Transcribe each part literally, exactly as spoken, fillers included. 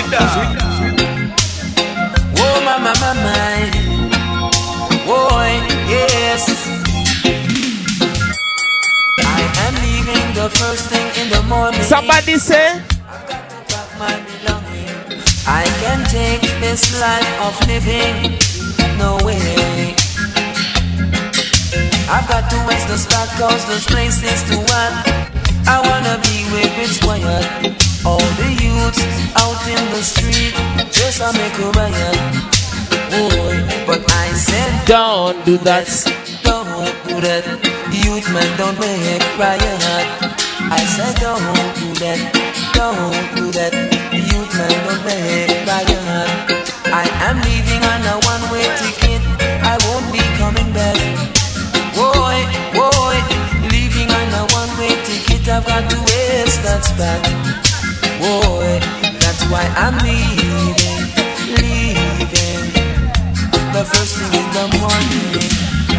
Oh, my, my, my, my. Oh, yes. I am leaving the first thing in the morning. Somebody say, I've got to pack my belongings. I can take this life of living. No way. I've got to west the spot cause this place is too hot. I wanna be where it's quiet. All the youths out in the street just a make a riot. Boy, but I said don't do that. Don't do that. Youth man, don't make riot. I said don't do that. Don't do that. Youth man, don't make riot. I am leaving on a one-way ticket. I won't be coming back. Boy, boy, leaving on a one-way ticket. I've got to waste that spot. Boy, that's why I'm leaving, leaving the first thing in the morning.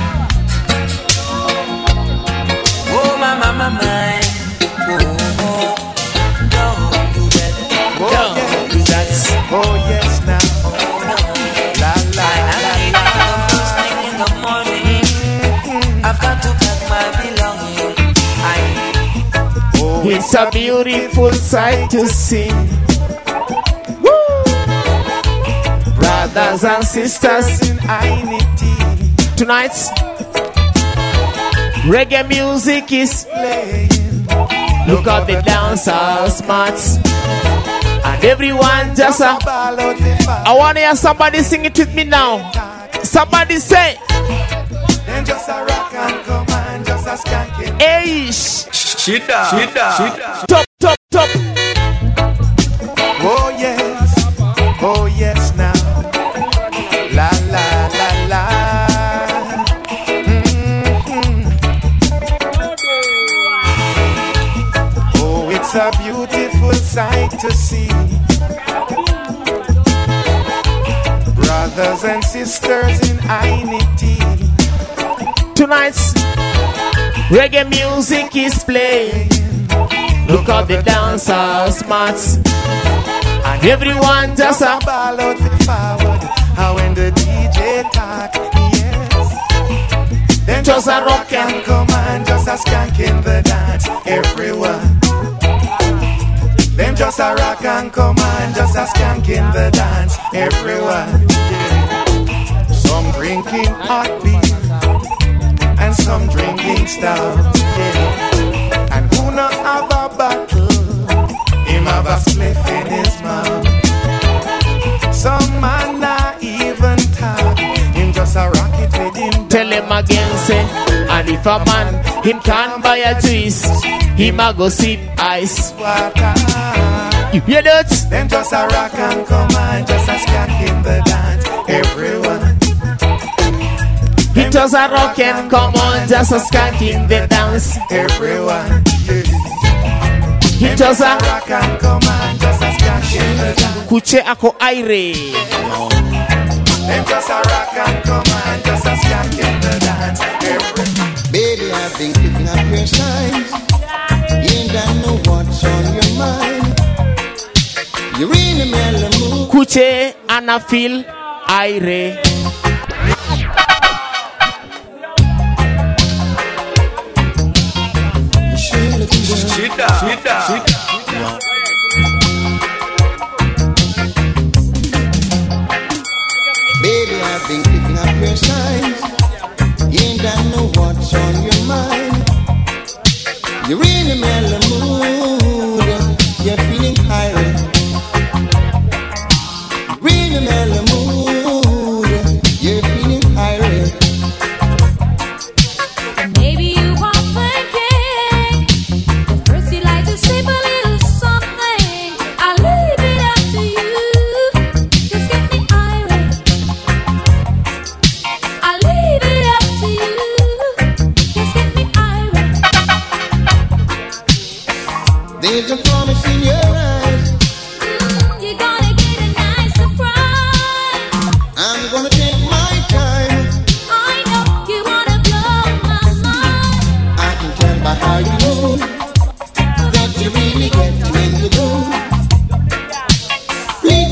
Oh, my, my, my, my. Oh, oh, don't do that. Oh, don't yes. do that. Oh, yes, now. Oh, no. La, la, I am la, leaving la. the first thing in the morning. I've got to pack my belongings. I Oh, it's a beautiful sight to see. Woo! Brothers and sisters, in unity. tonight reggae music is Playing. look at the dancers mats and everyone just a, Ball out the fire. I want to hear somebody sing it with me now. Somebody say Then just a rock and come and just a skanking. Eish. Shida, shida, shida. Top, top, top. Oh yes, oh yes now. La la la la. Mm-hmm. Oh, it's a beautiful sight to see. Brothers and sisters in unity. Tonight's reggae music is playing. Look at the dancers mats and everyone just a ball out the forward. How when the D J talk, yes. Then just a rock and come and just a skank in the dance, everyone. Then just a rock and come and just a skank in the dance, everyone. Yeah. Some drinking hot beer and some drinking stout, yeah. And who not have a bottle, him have a spliff in his mouth. Some man not even talk, him just a rocket with him. tell him again say, and if a man him can't buy a juice, him a go sip ice water. You hear that? Then just a rock and come and just a skank in the dance, everyone. He just a rock and come on, just a skank in the dance, everyone. Yeah. He just a rock and come and just a skank in the dance. Kuche ako aire. Then just a rock and come and just a skank in the dance, everyone. Baby, I've been picking up your signs. You ain't got know what's on your mind. You're in a mellow mood. Kuche anafil aire. shida, shida, shida. Baby, I've been picking up your signs. You ain't got know what's on your mind. You're in a mellow mood. You're feeling high. You're in a mellow mood. You're feeling high. Maybe you are thinking that first you like to sip a little something. I'll leave it up to you. Just get me irate. I'll leave it up to you. Just get me irate. There's a promise in your eyes. Mm, you're gonna get a nice surprise. I'm gonna take my time. I know you wanna blow my mind. I can tell by how you move that you really get in the mood. Please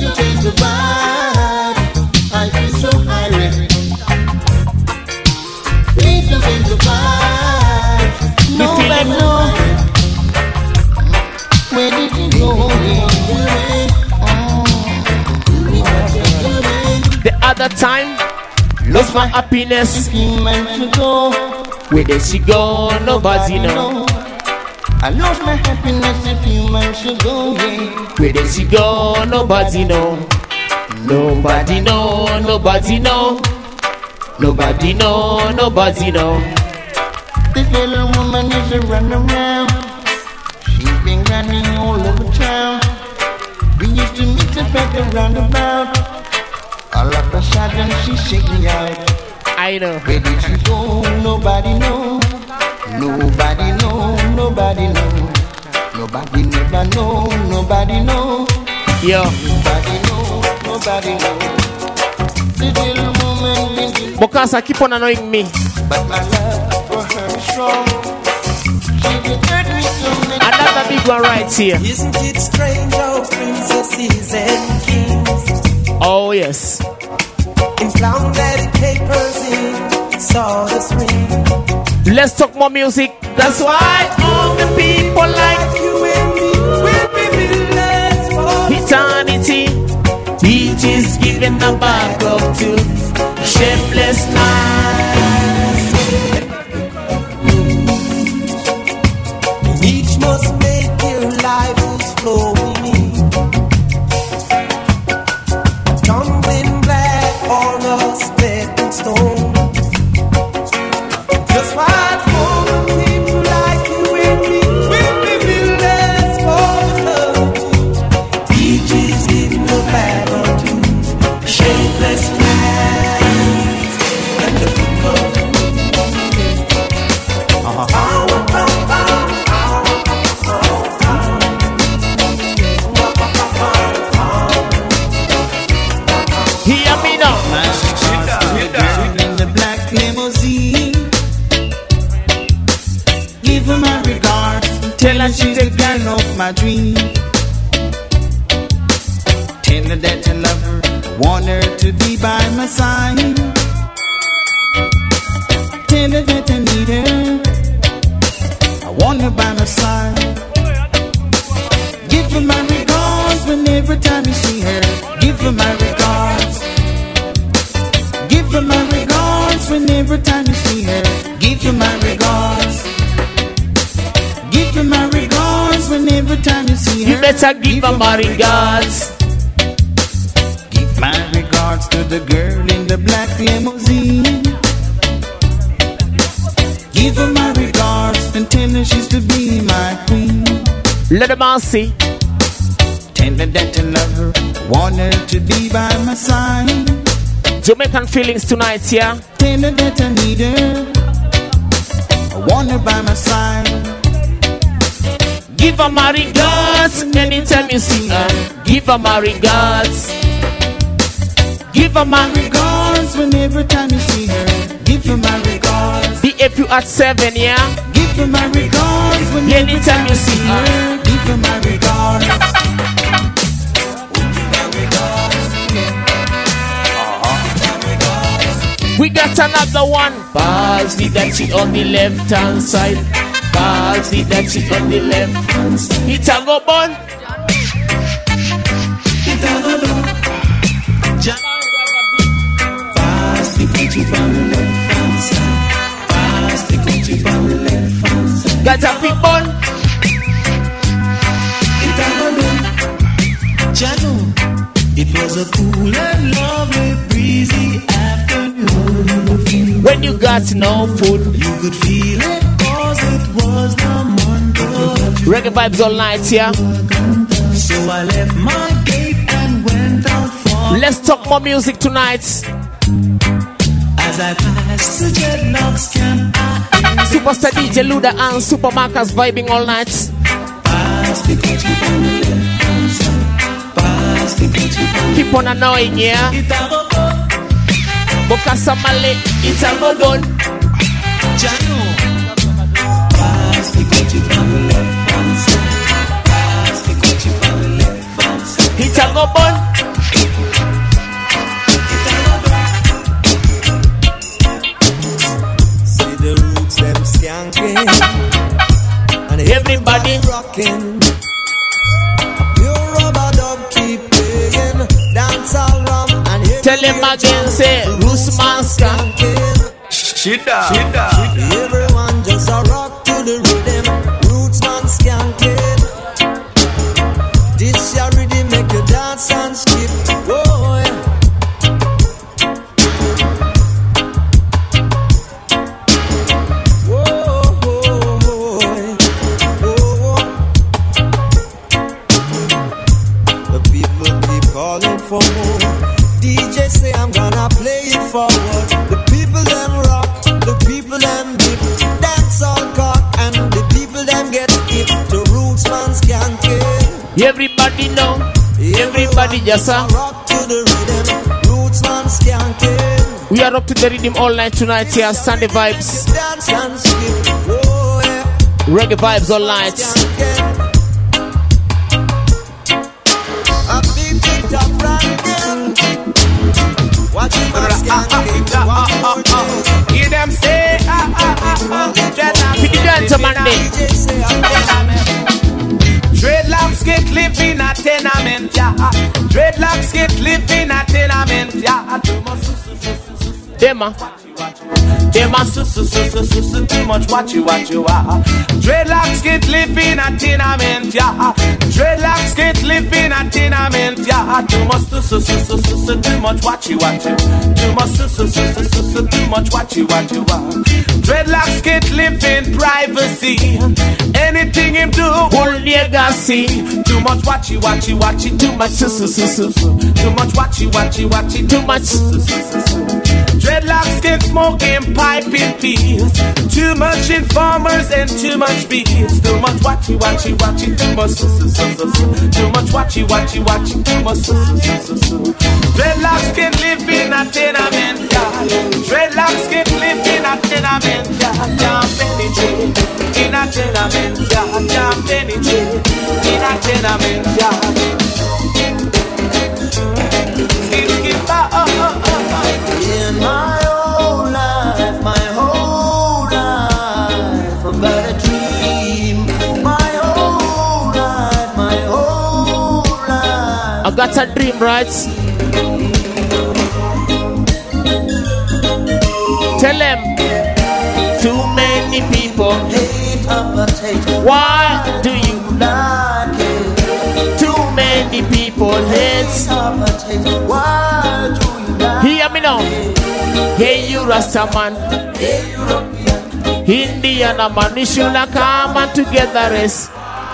Another time. Lost my happiness. A few months ago. Where did she go? Nobody know. I lost my happiness a few months ago, yeah. Where did she go? Nobody know. Nobody know. Nobody know. Nobody know. Nobody know. This little woman used to run around. She's been running all over town. We used to meet up at the roundabout. All of a sudden she shake me out. I know. Where did she go? Nobody know. Nobody know. Nobody know. Nobody never know. Nobody know. Yo. Nobody know. Nobody know. This little woman been to. Because I keep on annoying me. But my love for her is strong. She did hurt me so many. Another big one right here. Isn't it strange how princesses and kings? Oh yes. In clown-daddy papers in sawdust ring. Let's talk more music. That's why all the people like You and me will be villains for eternity. Beaches giving a back up to shapeless nights. each must make their lives flowing in. Tumbling black on a stepping stone. Just right for people like you and me will be villains for love. Beaches giving a back up to shapeless nights. And the people. Hear me now. In the black limousine. Give her my regards. Tell her she's the girl of my dream. Tell her that I love her. Want her to be by my side. Tell her that I need her. I want her by my side. Give her my regards whenever time you see her. Give her my regards. Give her my regards whenever time you see her. Give her my regards. Give her my regards whenever time you see her. You better give her my regards. Give my regards to the girl in the black limousine. Give her my regards and tell her she's to be my queen. Let them all see. Tell her that I love her. Want her to be by my side. Jamaican feelings tonight, yeah. Tell her that I need her. I want her by my side. Give her my regards anytime you see her. Give her my regards. Give her my Regards whenever time you see her. Give her my regards. B F U at seven, yeah. Give her my regards whenever Anytime you see her. Give her my regards. We got another one. Parsley that she on the left hand side. Parsley that she on the left hand side. It's a go bun. It a go do. Ja- Pass the country from the left hand side. Pass the country from the left hand side. Got a big bun. It a go do. Janu. It was a cool and lovely breezy afternoon. When you got no food. You could feel it cause it was the month of Reggae vibes all night, yeah. So I left my gate and went out for. Let's talk more music tonight. As I passed the Dreadlocks camp, I Superstar D J Luda and Super Marcus vibing all night. passed the country from the left hand side. Passed the country from the Keep on annoying, yeah. It a go go. Boka Samale, it's a go done. Janu. Passed the country from the left hand side. Passed the country from the left hand side. It's a go bun. It a go go. See the roots them skanking. And Everybody rocking. Pure rubber dub keep playing. Dance all rum and hip Tell him again, say, Roostman skanking. Shida, shida. Everyone just a rock to the rhythm. Rootsman skanking. This your rhythm make you dance and skip. Oh yeah. For more. D J say I'm gonna play it forward. The people them rock, the people them dip, dance all cock, and the people them get hip to Rootsman skanking. Everybody know, everybody just uh, rock to the rhythm. Rootsman skanking. We are up to the rhythm all night tonight here. Sunday vibes, Dance and skip. Oh yeah. reggae vibes all night. A big big top ranking. Watch him skanking. One more thing. Hear them say, ah, ah, ah, ah. Pick it down to Monday. D J say I'm Dreadlocks get live in a tenement, yeah. Dreadlocks get live in a tenement, yeah. Dema, Dema, su su su su su su too much what you what you are. Dreadlocks get live in a tenement, yeah. Dreadlocks get live in a tenement, yeah. Too much su su su su su su too much what you what you. Too much su su su su su su too much what you what you are. Dreadlocks get live in privacy. Anything him do, whole legacy. Too much what you what you watch it. Too much su su su su su. Too much what you what you watch it. Too much su su su su su. Dreadlocks get smoking piping peas. Too much informers and too much bees. Too much watchy watchy watchy. Too much su su su su su. Too much watchy watchy watchy. Too much su su su su su. Dreadlocks get live in a tenement yard. Dreadlocks get live in a tenement yard. Can't penetrate in a tenement yard. Can't penetrate in a tenement yard. Skip skip oh oh oh oh. in my whole life, my whole life, I've got a dream. My whole life, my whole life. I got a dream, right? Tell them, too many people hate appetite. Why do you like it? Too many people hate appetite. Why do you like it? Hear me now. Hey you Rastaman, Hey European, Indian man, we should have come and together rest.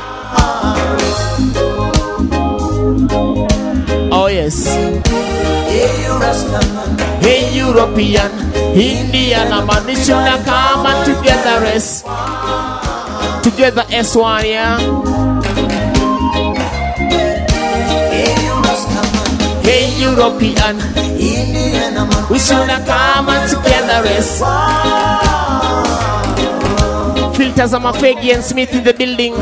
Oh yes. hey Rastaman, Hey European, Indian man, we should have come and together rest. Together S one, yeah. hey Rastaman, Hey European, Indian man, we should have come and together rest. Filters, I'm a Faggy and Smith in the building.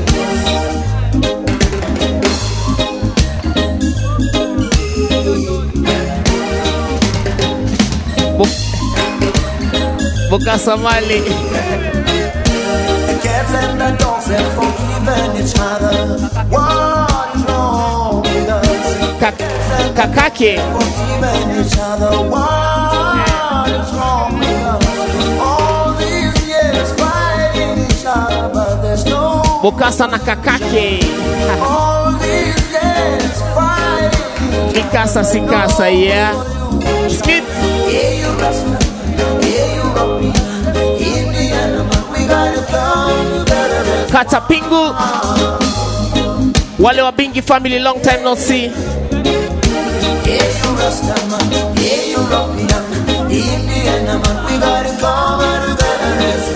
Buka Somali. The cats and the dogs have forgiven each other. What is wrong with us? Kakake. Forgiven each other. What is wrong with us? All these years fighting each other, but there's no. Bukasa na kakake. All these years fighting. Mikasa sikasa, yeah. Smith. Hey, you Rasta. Hey, you European. Indian man, we gotta come together. Katapingu. Wale wa Bingi family, long time no see. Hey, you Rasta man. Hey, you European. Indian man, we gotta come together as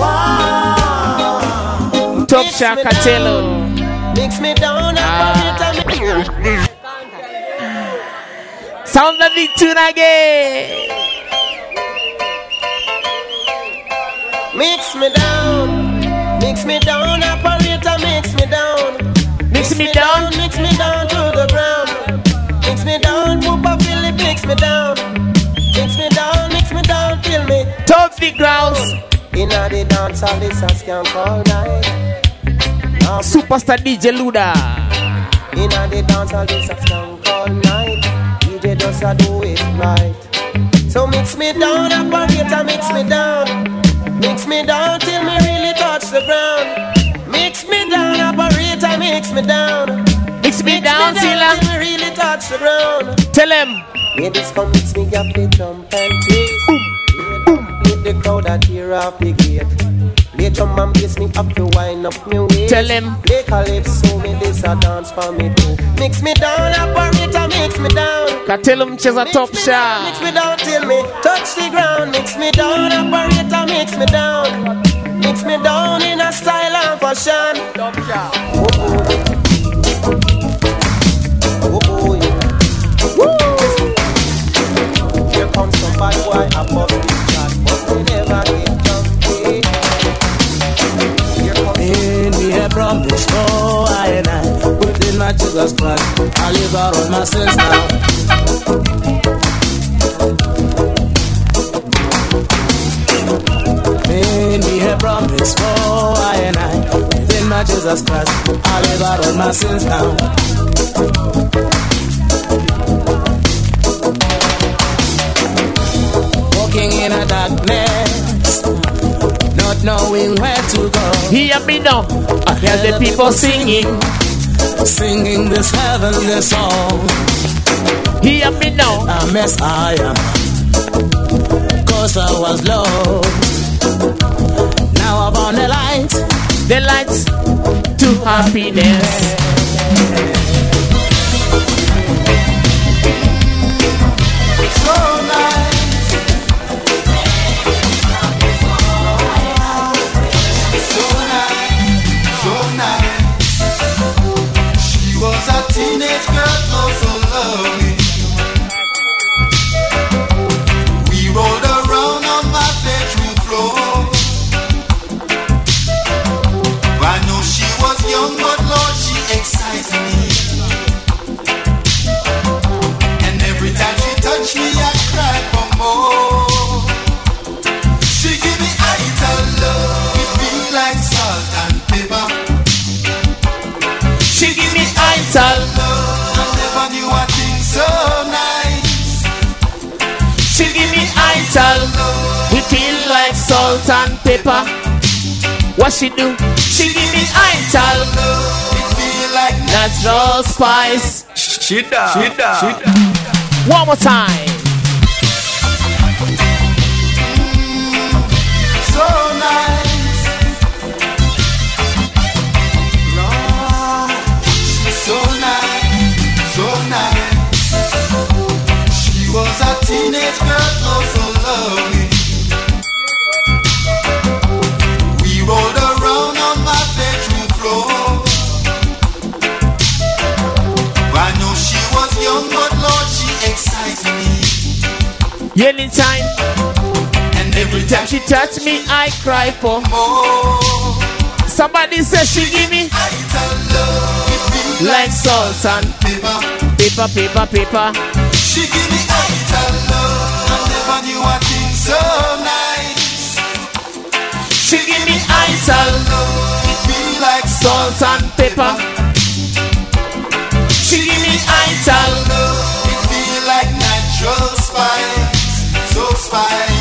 one. Top Shaka Telo. Mix me down Ah. and put it on. Sound of the tune again. Mix me down, mix me down, operator, mix me down. Mix me down. Mix me down to the ground. Mix me down, Poopa Philip, mix me down. Mix me down, mix me down, kill me. Top the grounds. Inna the dance, all this a scam all night. Superstar D J Luda. Inna the dance, all this a scam all night. D J just a do it right. So mix me down, operator, mix me down. Mix me down till me really touch the ground. Mix me down, operator, mix me down. Mix me down, Zilla. Till me really touch the ground. Tell him. Ladies come mix me up, they jump and twist. Make the crowd that tear off the gate. Play drum and bass me up to wind up me waist. Tell him. Play calypso, me this a dance for me too. Mix me down, operator, mix me down. Can tell him she's a top shot. Mix me down till me touch the ground. Mix me down, operator, mix me down. Mix me down in a style and fashion. Top shot. Oh, oh, oh, yeah. Woo! Here comes some bad boy above the chat, but we never get jumpy. In the air from the snow, I and I within my Jesus Christ, I live out on my sins now. In the air from the snow, I and I within my Jesus Christ, I live out on my sins now. Walking in a darkness, not knowing where to go. Hear me now. I hear the people singing, singing this heavenly song. Hear me now. A mess I am, cause I was lost. Now I found the light, the lights to happiness. So nice. So nice, so nice. She was a teenage girl, oh so lovely. We rolled around on my bedroom floor. I know she was young, but Lord, she excites me. And every time she touched me, I cried for more. She give me ital love, it feel like salt and pepper. She give me ital love, I never knew a thing so nice. She give me ital love, we feel like salt and pepper. What she do? She give me ital love, it feel like natural spice. She does, she does, she does. One more time. So nice, Lord, she's so nice, so nice. She was a teenage girl, oh so lovely. We rolled around on my bedroom floor. I know she was young, but Lord, she excites me. Anytime. And every time she touch me, I cry for more. Somebody says she give me love, like salt and pepper, paper, paper, paper. She give me ital love, I never knew a thing so nice. She give me ital love, it feel like salt and pepper. She give me ital love, it feel like natural spice, so spice.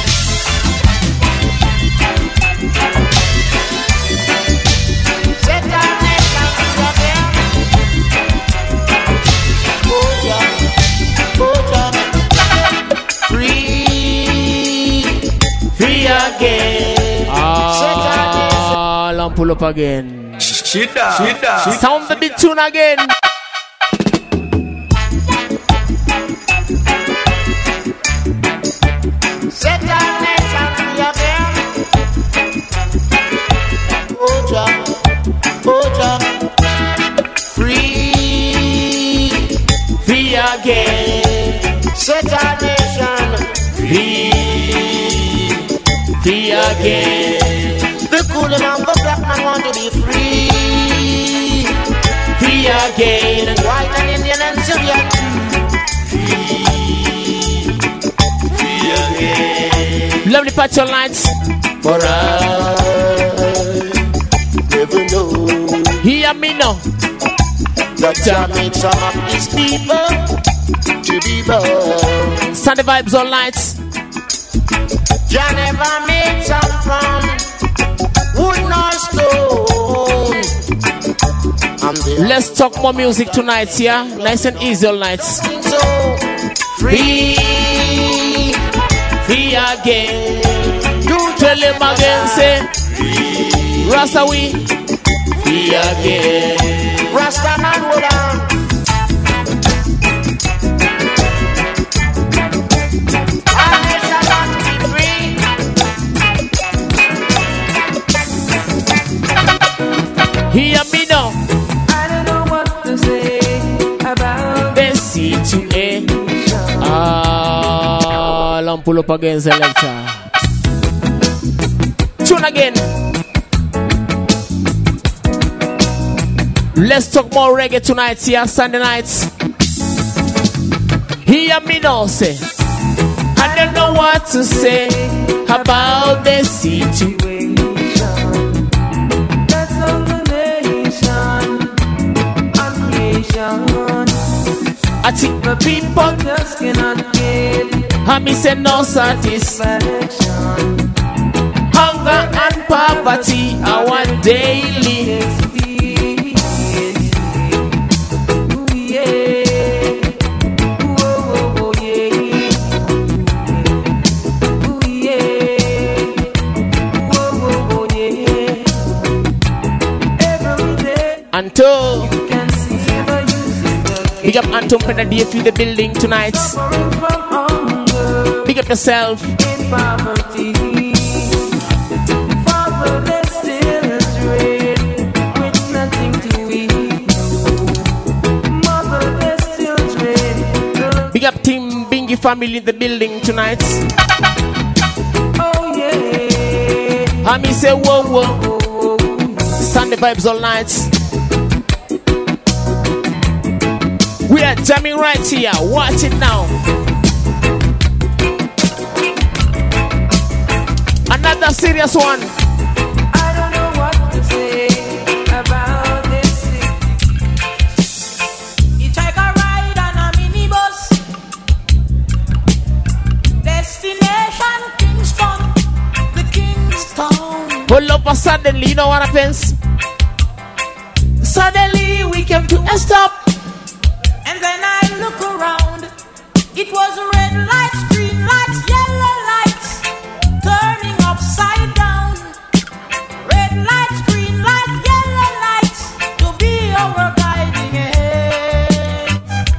Again. Ah, I'll pull up again. Shida, shida. Sound the big tune again. Set our nation free again. Oja, Oja, free, free again. Set our nation free. Free again. The cool man, the black man want to be free. Free again. And white and Indian and Syrian too. Free. Free again. Lovely patch your lights. For I never know. Hear me now. That I made some of these people to be born. Sunday vibes all nights. Jah never made some from wood nor stone. Let's talk more music tonight, yeah? Nice and easy all nights. So free, free again. Tell him again, say Rasta we free again. Rasta man hold on. Our nation got to be free. Hear me now. I don't know what to say about the situation. Ah, lamp pull up against the lecture. Tune again. Let's talk more reggae tonight, here, Sunday nights. Hear me now, say. I don't know what to say about the situation. that's all the nation, a nation. I think The people just cannot get I me say no satisfaction. satisfaction. Hunger and poverty are one daily. Ooh, yeah. Ooh, oh, oh, oh, yeah. Ooh, yeah. Ooh, oh, oh, oh, yeah. Every day Until you can see the youth in the big up Anton Penadier through the building tonight. suffering from hunger Big up yourself. in poverty. Fatherless children with nothing to eat. Motherless children. Big up Team Bingy family in the building tonight. Oh yeah. I me say whoa whoa. Oh, Sunday vibes all night. We are jamming right here. Watch it now. Another serious one. I don't know what to say about this city. You take a ride on a minibus. Destination Kingston, the Kingstown. Pull up suddenly, you know what happens? Suddenly we came to a stop. And then I look around. It was red lights, green lights, yellow lights, turning upside down. Red lights, green lights, yellow lights, to be our guiding hand.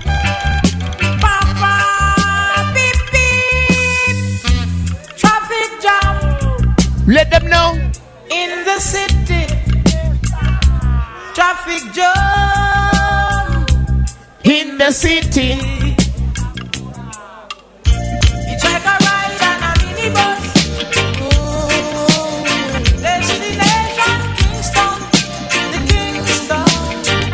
Papa, beep beep, traffic jam Let them know. in the city. Traffic jam In the city. You take a ride on a minibus. Destination Kingston, the Kingstown.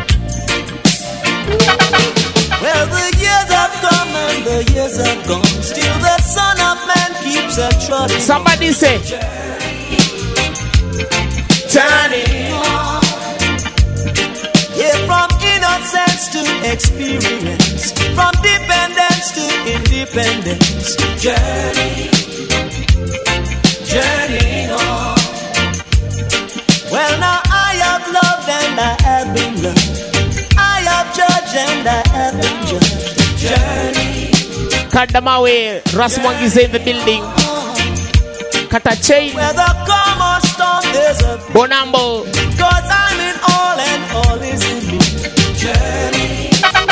Well, the years have come and the years have gone. Still the Son of Man keeps a trotting. Somebody say Johnny. Yeah, from innocence to experience, from dependence to independence. Journey, journey on. Well, now I have loved and I have been loved. I have judged and I have been judged. Journey, Kadamawe, Raswangi is in the building. Katachain, where the come or storm there's a Bonambo. cause I'm in all and all is in me. Journey,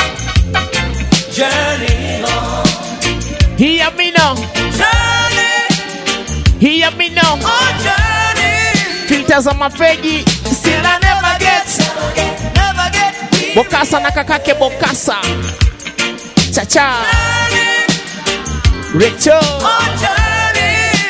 journey on. Hear me now. Journey, Hear me now. oh journey. Filters on my fegi. Still I never get. Never get weary. Bokasa na kakake Bokasa. Cha cha. Journey, Richo. oh journey.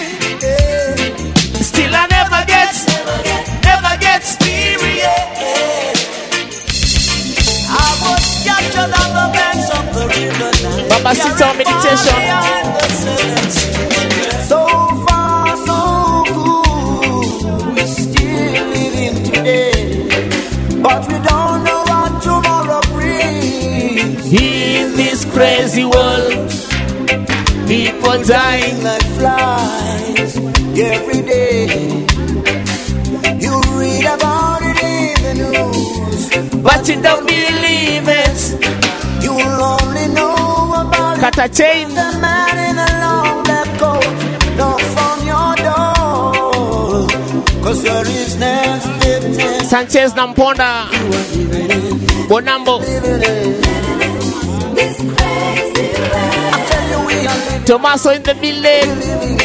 Still I never get. Never get. Weary, yeah. I was captured on the banks of the river Nile. Baba Sita meditation. Behind the silence. So far, so good. We still living today, but we don't know what tomorrow brings. In this crazy world. People dying like flies every day. You read about it in the news, but you don't believe it. You'll only know about Cut a chain. The man in a long black coat knocks on your door, 'cause you're his next victim. Sanchez Namponda Bonambo Tomaso in the building.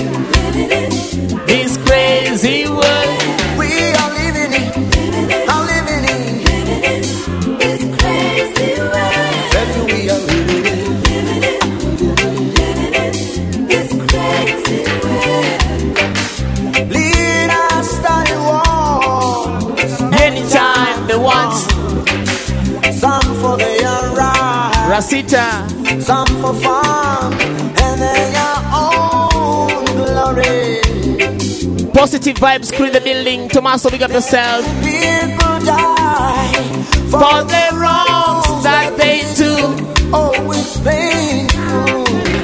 This crazy world we are living in, are living in this crazy world. Tell you we are living in this crazy world. Lead us thy walls anytime they want. Some for their right, Rasita. Some for fun and their own glory. Positive vibes crew in the building. Tomaso, big up yourself. People die for, for the wrongs that they do. Oh, it's painful.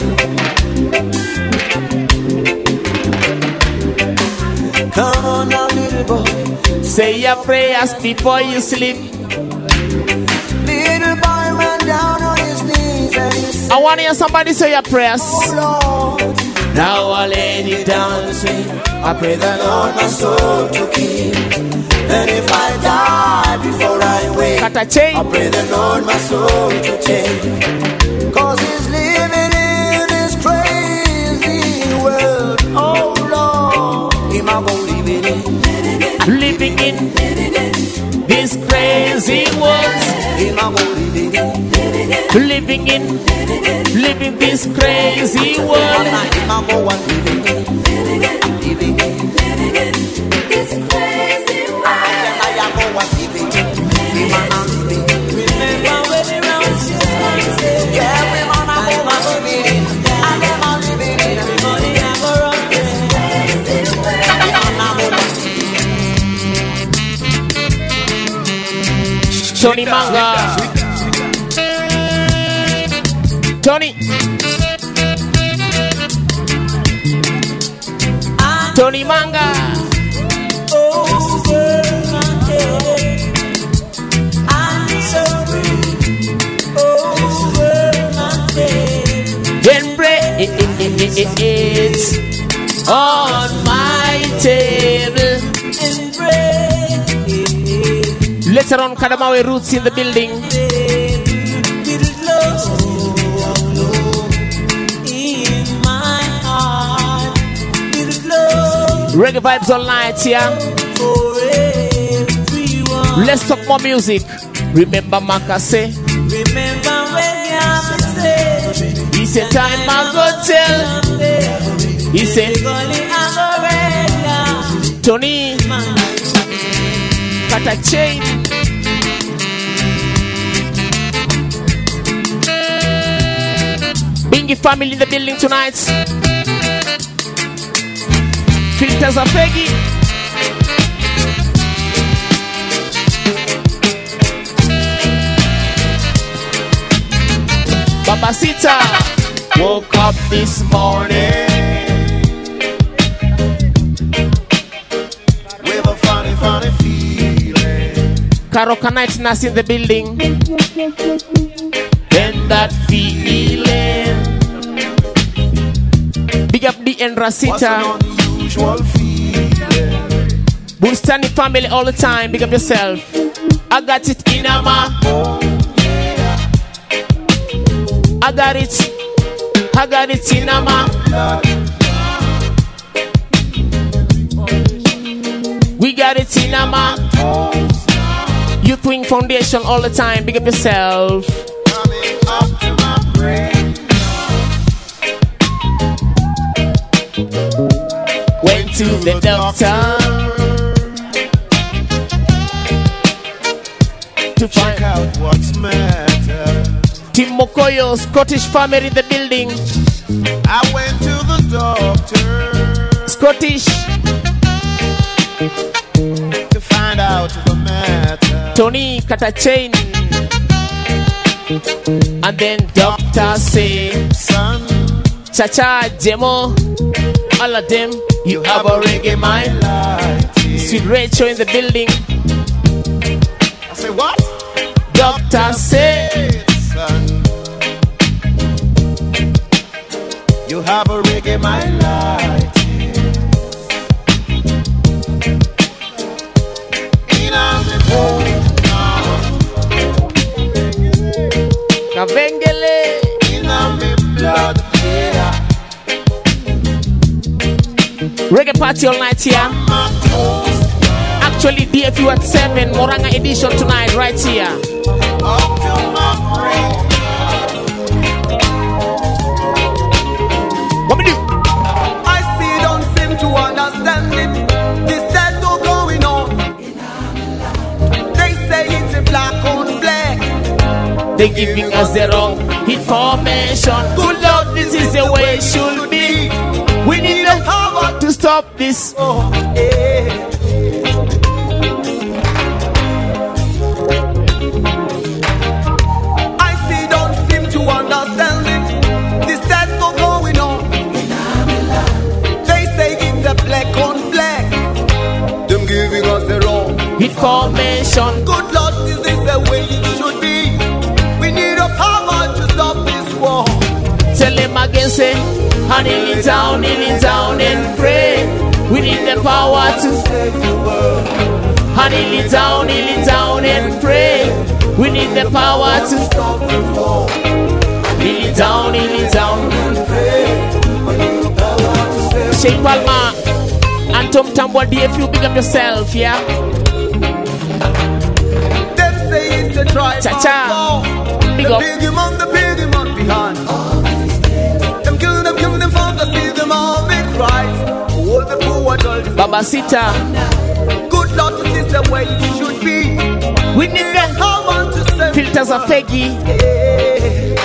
Come on now, little boy. Say your prayers before you sleep. Little boy ran down on his knees and he said, I want to hear somebody say your prayers. Oh Lord, now I lay it down and say, I pray the Lord my soul to keep. And if I die before I wake, cut a chain. I pray the Lord my soul to take. 'Cause he's living in this crazy world. Oh Lord, him I gon' live in it. Living in this crazy world. Him I gon' live in it. Living in, living this crazy world. Him I go and live in it. Living in this crazy world. I go and live in it. Him I live in it. Remember when the round six months. Yeah, we man I go and live in it. And them I live in it. Everybody I go run this crazy world. Tony Manga. Tony. Tony Manga. Over my head. I'm sorry. Over my head. Then bread on my table. And bread. Later on, Kadamawe Roots in the building. Reggae vibes all night here. Yeah? Let's talk more music. Remember Makase. Remember when you say he said time I go tell. He said Tony cut a chain. Bingy family in the building tonight. Filters are Peggy. Babasita woke up this morning with a funny, funny feeling. Karoka Night Nas in the building. And that feeling. Big up D and Rasita. Bustani family all the time. Big up yourself. I got it in a ma. I got it. I got it in a ma. We got it in a ma. Youth Wing Foundation all the time. Big up yourself. Coming up to my brain. Went to the doctor to check out what's matter. Tim Mokoyo, Scottish family in the building. I went to the doctor, Scottish, to find out the matter. Tony Katachain. And then doctor say, son, Cha-cha, demo, all of them, you have a reggae mind. Sweet Rachel in the building. I say what? Doctor say, son, you have a reggae mind light. Kavengele in my blood, yeah. Reggae party all night here. Actually, D F U at seven, Moranga edition tonight, right here. Up to my brain. What we do? I see, don't seem to understand it. This that no going on. They say it's a black on black. They giving us the wrong information. Good Lord, this is the way it should be. We need the power to stop this. Oh, yeah. I see, don't seem to understand it. This that no going on. They say it's a black on black. Them giving us the wrong information. Good Lord, this is the way it should be. We need a power to stop this war. Tell them again, say, and kneel it down, kneel it down and pray. We need the power to save the world. And kneel it down, kneel it down and pray. We need the power to stop this war. Kneel it down, kneel it down and pray. We need the power to save the world. Shane Palmer and Tom Tambwa, D F U, big up yourself, yeah? Them say it's a tribe. Cha-cha. Big the up. big man, the big man behind. Them kill them, kill them, found to see them all make rise. All the poor adults. Babasita. Good Lord, this is the way it should be. We need the power to save filters of Peggy. Yeah.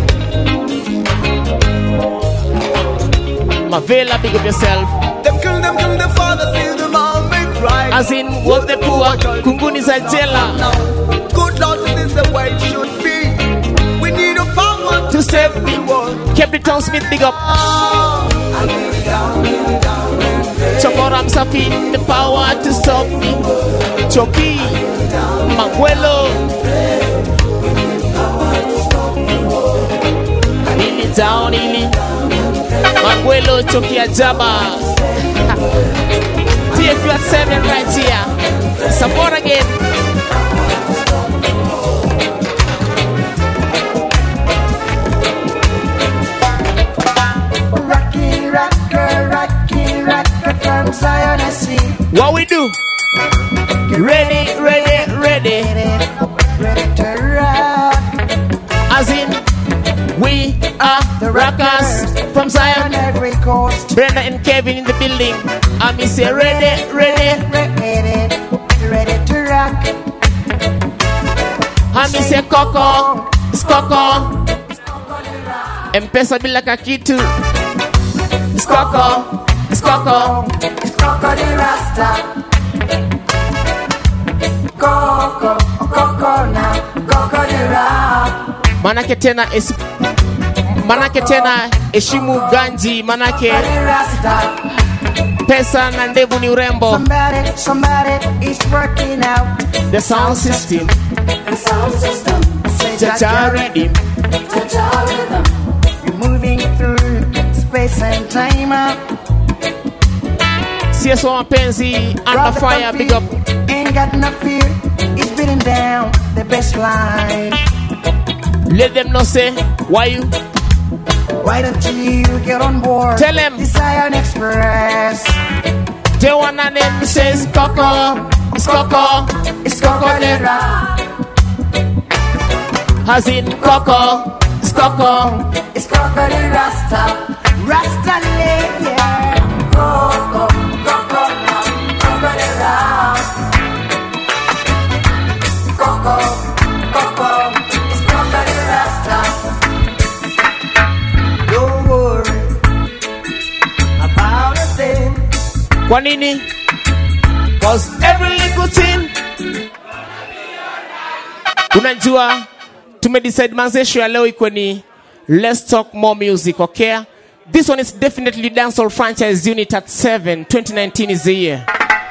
Mavela, big up yourself. Them kill them, kill them, father, see them all make rise. As in, what the poor Kunguni Sajela. Good Lord, this is the way it should be. We need a power to save the world. Captain Smith, big up. Chokoram Safi, the power to stop me. Choki, Manguelo. Ili down, ili. Manguelo, Choki Ajaba. T F U at seven right here. Support again. Rocky, rocker, rocky, rocker from Zion, I see. What we do? Ready, ready, ready. Ready to rock. As in, we are the rockers from Zion. Every coast. Brenda and Kevin in the building. I me say ready, ready, ready, ready to rock. I me say Coco, it's Coco. Empesa bila kakitu. It's Coco, it's Coco. It's Coco the Rasta. Coco, Coco now, Coco the rock. Manake tena es, manake tena eshimu ganji, manake pesa na ndevu ni urembo. Somebody, somebody is working out the sound system. The sound system. Cha-cha rhythm. Cha-cha rhythm. You're moving through space and time. C S O mapenzi under fire, big up. Ain't got no fear. It's beating down the best line. Let them know say why you. Why don't you get on board? Tell them. The Zion Express. The one and them says Coco, it's Coco, it's Coco the rock. As in Coco, it's Coco, it's Coco the Rasta. Rasta yeah. Coco, Coco now, Coco the rock. Coco, Coco, it's Coco the Rasta. Don't worry about a thing. Kwa nini? Cause every little thing unajua Tumedecide manze show ya leo iko ni Let's Talk More Music, okay? This one is definitely Dancehall Franchise Unit at seven. twenty nineteen is the year.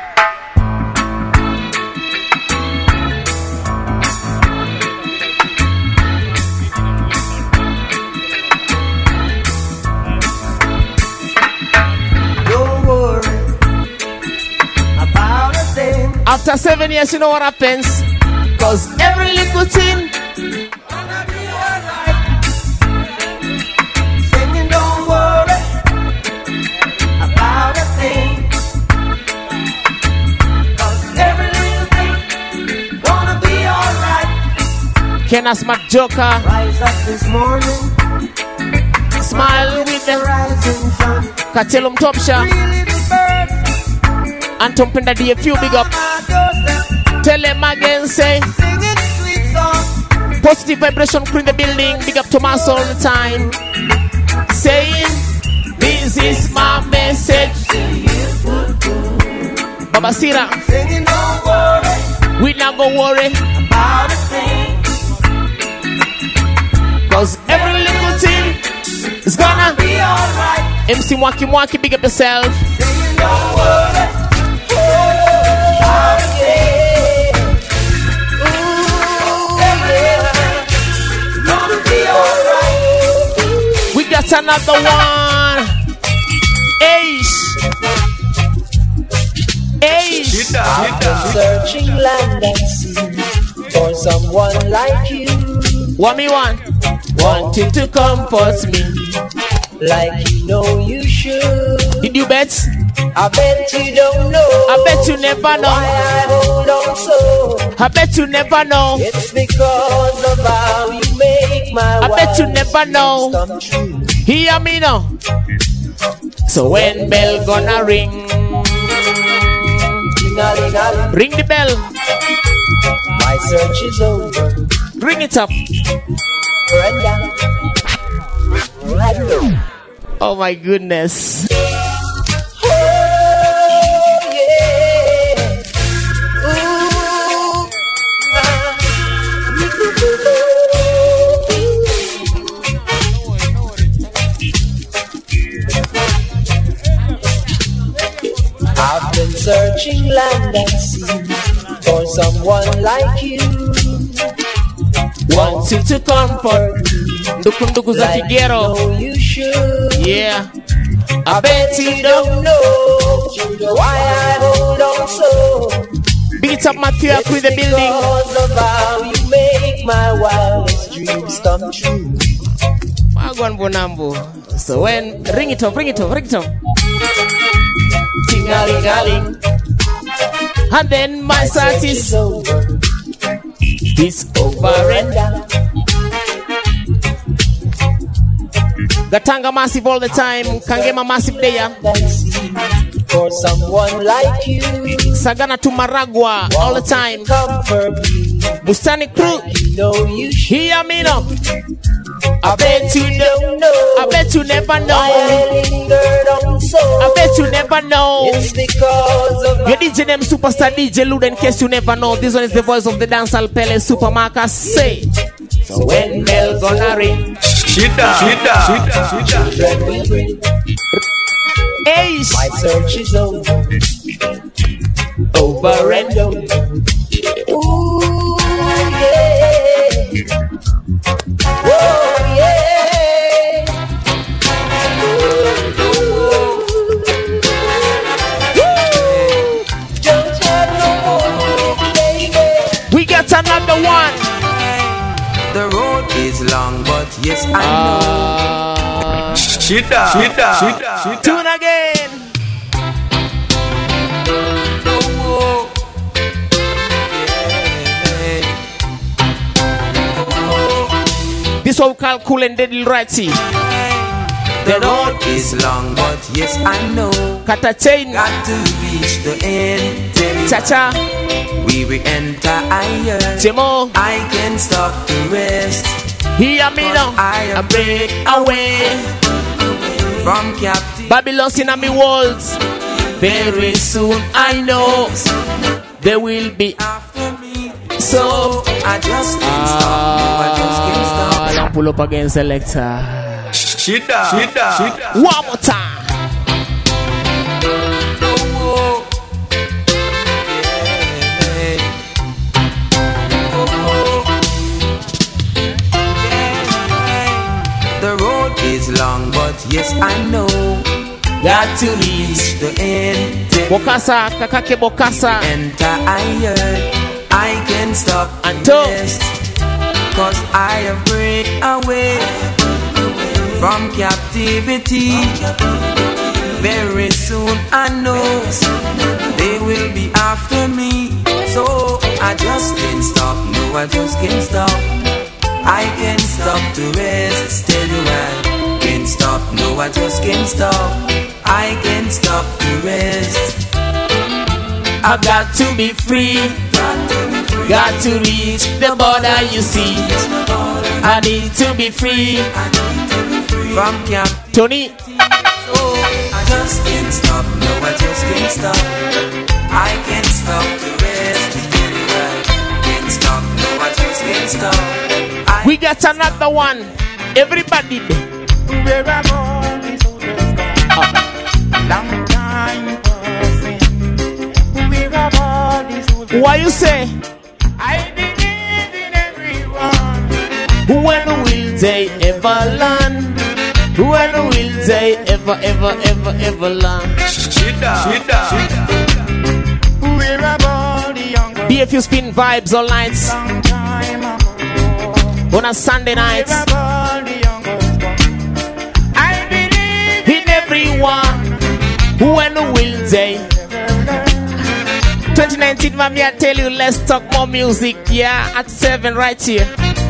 After seven years, you know what happens? Cause every little thing gonna be alright. Singing, don't worry about a thing. Cause every little thing gonna be alright. Kenas McJoker. Rise up this morning. Smile with the rising sun. Katelum Topsha. Anton Penda D F U, big up. Tell them again, say positive vibration crew in the building. Big up Thomas all the time. Saying, this is my message. Baba Sira, we not gonna worry about a thing. Cause every little thing is gonna be alright. M C Mwaki Mwaki, big up yourself. Don't worry. We got another one. Ace. Ace. I've been searching land and sea for someone like you. What me want? Wanting to comfort me like you know you should. Did you bet? I bet you don't know. I bet you never know. Why I hold on so. I bet you never know. It's because of how you make my I bet you never know. Hear me now. So when bell gonna ring, ring the bell. My search is over. Ring it up. Right down. Right down. Oh my goodness. I've been searching land and sea for someone like you. Wanting to comfort Nduku nduku za Kigero. You should. Yeah. I, I bet you don't know why I hold on so. Beat up Matthew with the building. Because of how you make my wildest dreams come true. Wagwan Bonambo. So when ring it up, ring it up, ring it up. Ting-a-ling-a-ling. And then my, my search is over. It's over and down. Gatanga massive all the time. Kangema massive there. For someone like you. Sagana to Maragua all the time. Bustani crew. You know you hear me now. I bet you don't know. I bet you never know. I lingered on so. I bet you never know. It's because of your D J name Superstar D J Luda. In case you never know, this one is the voice of the dancehall Pele Supermarket. Say. So when bell gonna ring, Shida, shida, shida, shida. Ace. My search is over, over and over. Ooh yeah, oh yeah. Don't have no more, baby. We got another one. The road is long, but yes, I know. Shida, shida, shida, shida. Tune again. Oh, yeah. This one we call Cool and Deadly Righty. The road is long, but yes, I know. Kata chain. Got to reach the end. Cha-cha. We will enter higher. Jemo. I can stop to rest. Hear me now. I I break away from captivity. Babylon's in my walls. Very soon I know they will be after me. so. I just can't stop. I just can't pull up against selector. Shida, shida, shida. One more time. Oh, yeah. Oh, yeah. The road is long, but yes, I know. Got to reach the end. Bokasa, kakake Bokasa. Enter iron. I can stop and Anto. rest. Cause I have break away from captivity. Very soon I know they will be after me. So I just can't stop. No, I just can't stop. I can't stop to rest. Tell you I can't stop. No, I just can't stop. I can't stop to rest. I've got to be free. Got to reach the border, you see. I need to be free from captivity. Tony. So I just can't stop. No, I just can't stop. I can't stop to rest. I can't stop. No, I just can't stop. I We got another one. Everybody. Where are all these soldiers gone? Long time passing. Where are all these soldiers? What you say? I believe in everyone. When will they ever learn? When will they ever, ever, ever, ever learn? Shida, shida, shida. Where are all the young girls? B F U spin vibes all nights Long time ago. on a Sunday night. Where are all the young girls gone? I believe In everyone. When will they? twenty nineteen, mommy, I tell you, let's talk more music. Yeah, at seven right here.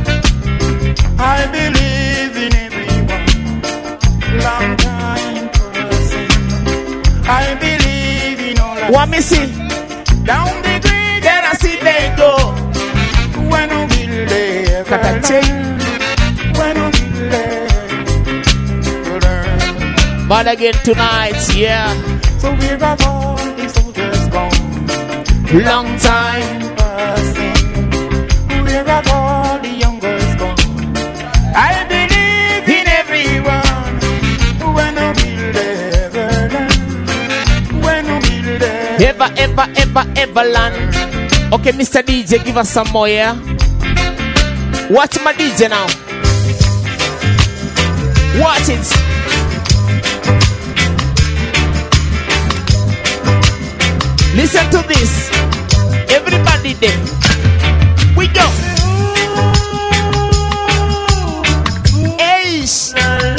I believe in everyone. Long time person. I believe in all of What me see? down the grade. Then I see they go. When will they ever Katache. learn? When will they learn? But again tonight, yeah. So where have all the soldiers gone? Long time. Passing. Where have all the young girls gone? I believe in everyone. When will they ever learn? When will they Ever, ever, ever, ever land. Okay, Mister D J, give us some more, yeah? Watch my D J now. Watch it. Listen to this. Everybody there. We go. Eish.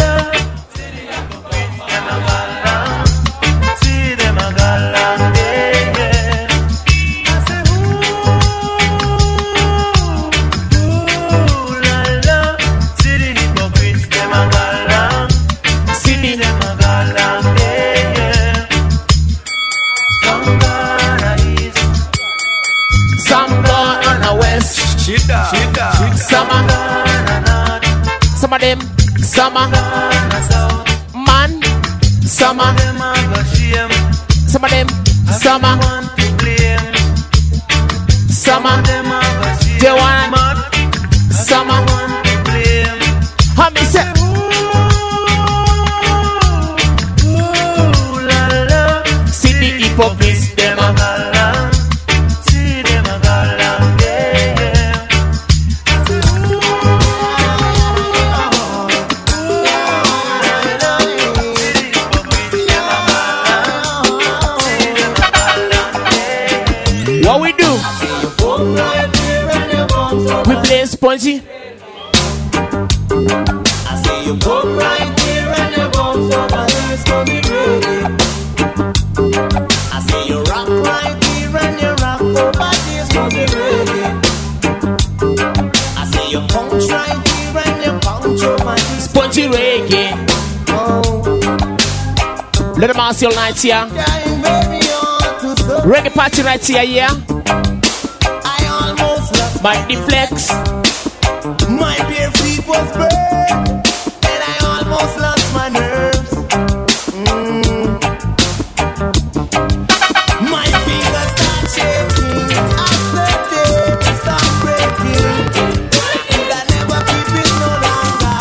Some gone on the west. Shida, shida. Summer. Some of them. Summer. Man. Summer. Some of them. Summer. Summer. They want. Summer. How me say? See the hypocrites, them a what we do? We play spongy. I say you come right here and you bounce over here, it's gonna be ready. I say you rock right here and you rock over here, it's gonna be ready. I say you punch right here and you punch over here. Spongy reggae. Oh, Let them ask your night here. dying baby on to so Reggae party right here, yeah. I almost lost By the flex. my bare feet was burned, and I almost lost my nerves. Mm. My fingers start shaking as the day start breaking. Could I never keep it no longer?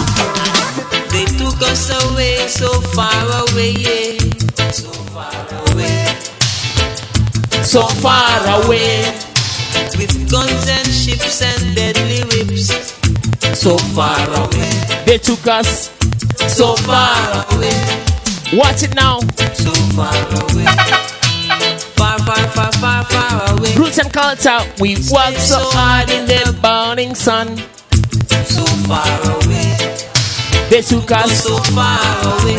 away, so far away, yeah. So far away, so far away, with guns and ships and deadly whips. So far away, they took us so far away. Watch it now. So far away, far, far, far, far, far away. Roots and culture, we work so hard in the burning sun. So far away, they took us so far away.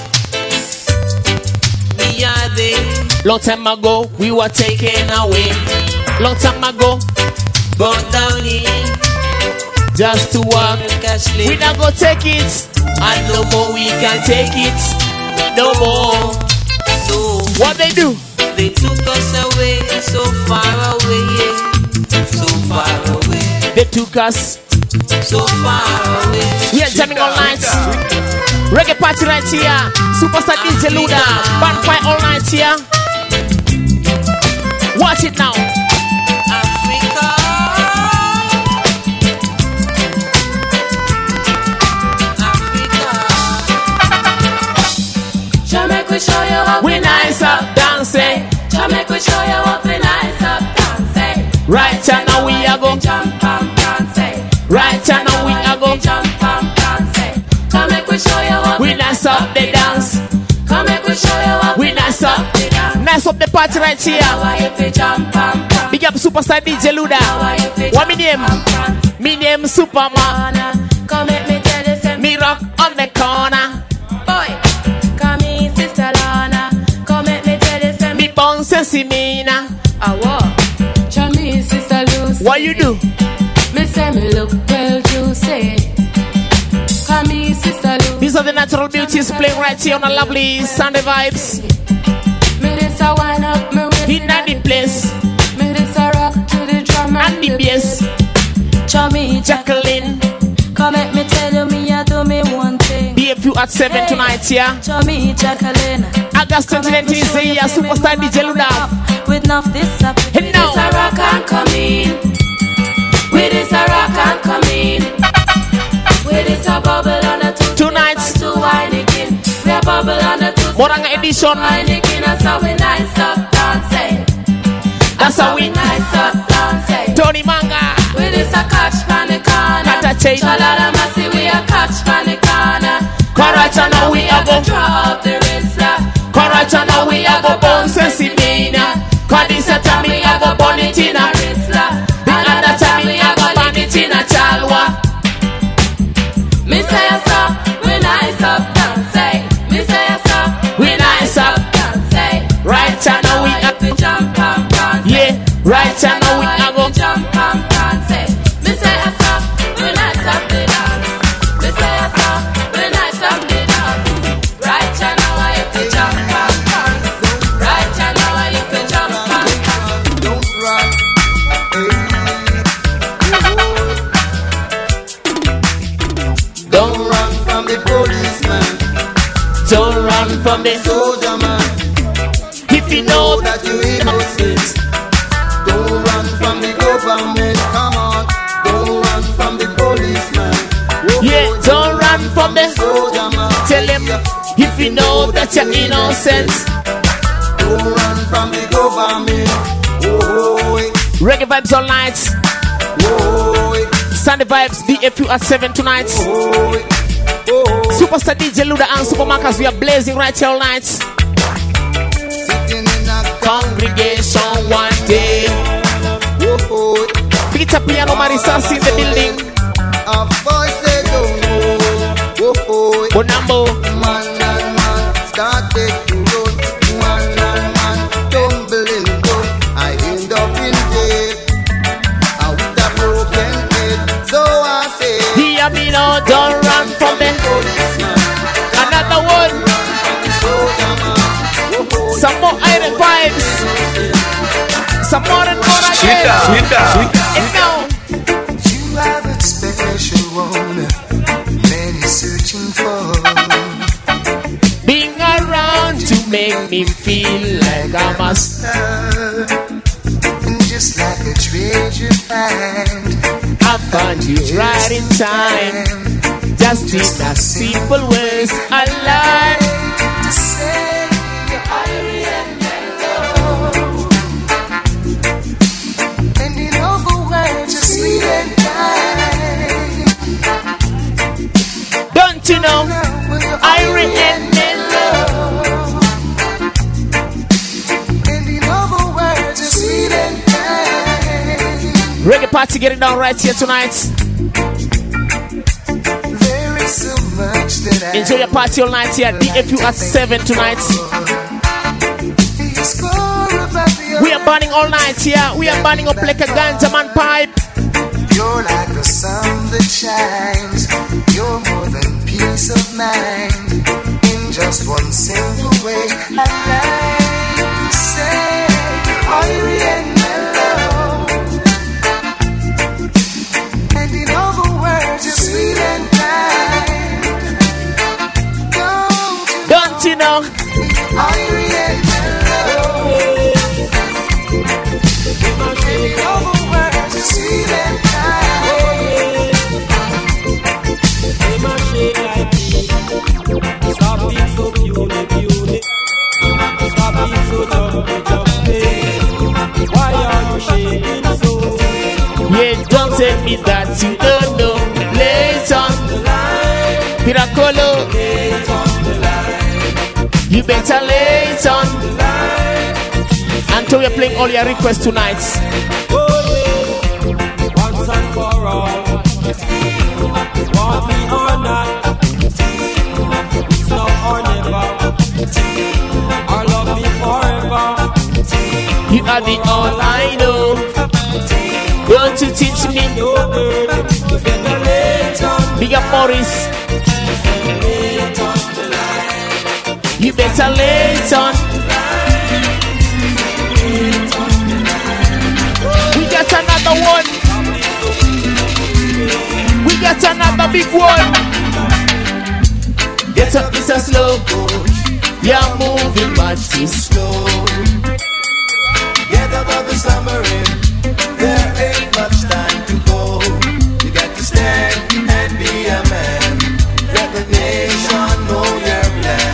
We are there. Long time ago, we were taken away. Long time ago, born down here, just to work. We not go take it, and no more we can take it. No more. No. What they do? They took us away, so far away, yeah. So far away. They took us so far away. We are jamming all night. Reggae party right here. Superstar D J Luda. Bonfire all night here. Watch it now. Africa. Africa. Jamaica, we show you how we nice up dancing. Jamaica, we show you how we nice up dancing. Right now we are go jump and dancing. Right now we are go jump and dancing. Come make we show you how we nice up the dance. Come make we show you how we nice up the dance. Nice up the party right here. Big up Superstar D J Luda. What me name? Me name Superman. Come make me tell you something. Me rock on the corner. Boy, come here, Sister Lana. Come make me tell you something. Me bounce and see me now. Ah what? Come here, Sister Lucy. What you do? Me say me look well juicy. Come here, Sister Lucy. These are the natural beauties playing right here on the lovely Sunday vibes. Me this a wind up, me waist in the place. Me this a rock to the drum and the bass. Chummy Jacqueline, come let me tell you, me a do me one thing. B F U at seven hey. Tonight, yeah. Chummy Jacqueline, August twenty-ninth is the year. Superstar D J Luda. With enough this up. Hey, now. With this a rock and come in. With this a rock and come in. With this a bubble on the two. Tonight. To wine again. We a bubble on the two. Moranga edition. Wine again. That's how we nice up dancing. That's how we nice up dancing. Tony Manga. With this a catch pan the corner. Kata chain. Shalala Masi, we a catch pan the corner. Karacha now we a go. Draw up the wrist. Karacha now we a go bounce and see me now. Cause this a time we a go burn it in a wristler. Another time we a go burn it in a chalwa. Me say so, we nice up dancing. Me say so, we nice up dancing. Right now we a go jump and dance. Yeah, right now we a go jump and dance. Me say so, we nice up the dance. Me say so, we nice up the dance. Right now I have to jump and dance. Right now I have to jump and dance. Don't run, don't run from the policeman. Don't run from the soldier man. If you know that you're innocent, don't run from the government. Come on, don't run from the policeman. Whoa, yeah, don't run from the soldier man. Tell him if you know that you're innocent. Don't run from the government. Whoa, Reggae vibes all night. Whoa, Sunday vibes, B F U at seven tonight. Whoa, Whoa. Superstar D J Luda and Supermarkers, we are blazing right here all night. Sitting in a congregation one day. Whoa. Peter Piano Marisas in the building. A voice they don't know. Whoa. Bonambo. Man and man started to run. Man and man tumbling down. I end up in jail. I with a broken head. So I say, hear me now, don't run from me. Another one. Some more iron vibes. Some more and more again. Sweeter, sweeter, sweeter. And now you have a special one. Many searching for. Being around to make me feel like I'm a star. And just like a treasure find, I found you right in time. just did a simple ways I like to say you're irie and mellow, and in other words you're sweet and kind. Don't you know, irie and mellow, and in other words you're sweet and kind. reggae party getting down right here tonight. So much that I enjoy your party all night here at D F U at seven tonight. We are burning all night here. We are burning up like a ganja man pipe. You're like the sun that shines. You're more than peace of mind. In just one simple way, I like to say, irie and mellow, and in other words, you're sweet and kind. Don't you know? Irie and mellow, and in other words, you're sweet and kind. Stop being so puny, puny. Stop being so jumpy, jumpy. Why are you shaking so? Yeah, don't tell me that you don't know. Late on the line, Piracolo. Late on the line, you better late on the line. Until we're playing all your requests tonight. Oh yeah, once and for all. Want me or not? It's now or never. Or love me forever. You are the all I know. Don't you teach me? No girl, you better late on. Big up Morris. Late on the line. You better late on. We got another one. We got another big one. Get up, it's a slow go. You're moving much too slow. Get out of the slumbering. There ain't much time to go. You got to stand and be a man. Let the nation know your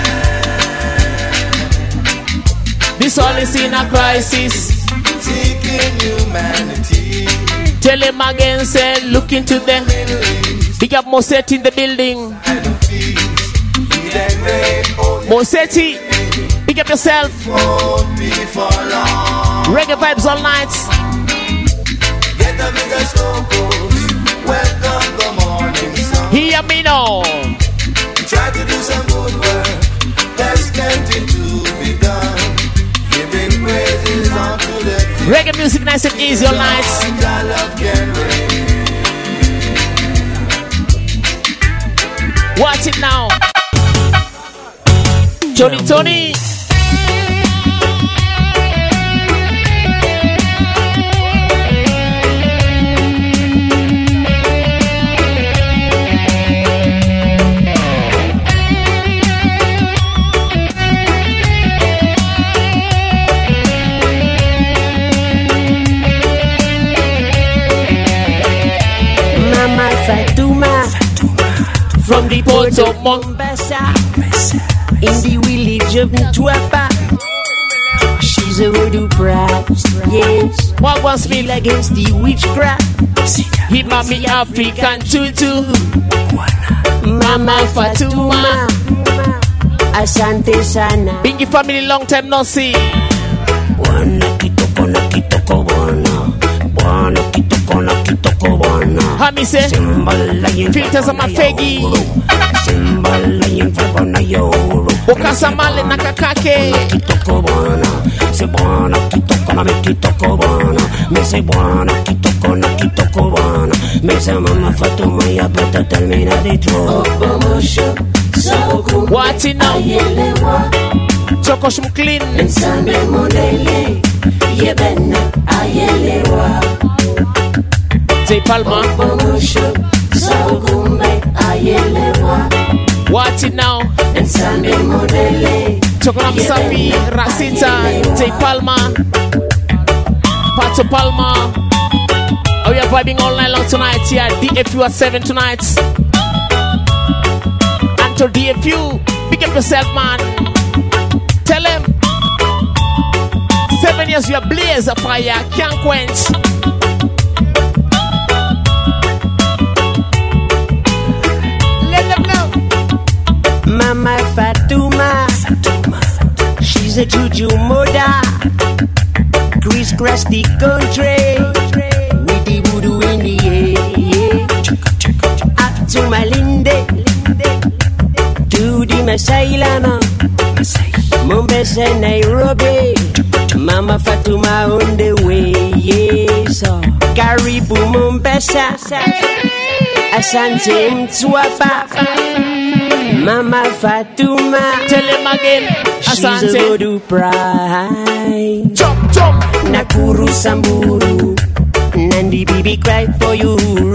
plan. This all is in a crisis. Seeking humanity. Tell him again, say, look into them. Big up Mosetti in the building. Mosetti, big up yourself. Won't be for long. Reggae vibes all night. Get up in the circles. Welcome the morning sun. Hear me now. Try to do some good work. There's plenty to be done. Giving praises unto the King. Reggae music nice and easy all night. Watch it now. Tony Tony. Mama Fatuma From the port of Mombasa, in the village of Ntwapa. She's a voodoo bride, yes. What was me like against the witchcraft? he mommy African tutu. Mama Fatuma, asante sana. Bingy family long time no see. Bwana kitoko na kitoko bwana, bwana kitoko na kitoko bwana. Hami say, filters on my fegi. Simbalayin favo na yoro. Bokasa male na kakake. Kitoko bwana, se bwana kitoko na me kitoko bwana. Me se bwana kitoko na kitoko bwana. Me se Mama Fatuma ya better tell me na the truth. Obomosho, Saoku. Watch it now. Ayelewa. Chokosh mclean. Ensamble modele. Yebena ayelewa. J Palma. Obomosho, Saokumbe ayelewa. Watch it now. Ensamble modele. Chokona Msafi, Rasita, J Palma, Pato Palma. Oh, we are vibing all night long tonight here at D F U at seven tonight. Doctor D F U, pick up yourself, man. Tell him. Seven years we are blaze of fire, can't quench. Let them know. Mama Fatuma, she's a juju mother. Crisscross the country with the voodoo in the air. Up to Malinde, to the Masailama, Mombasa, Nairobi. Mama Fatuma on the way, yes. Karibu Mombasa, Asante Mtwapa. Mama Fatuma, tell him again. Asante. She's a voodoo pride. Jump, jump. Nakuru Samburu, Nandi Bibi cry for you.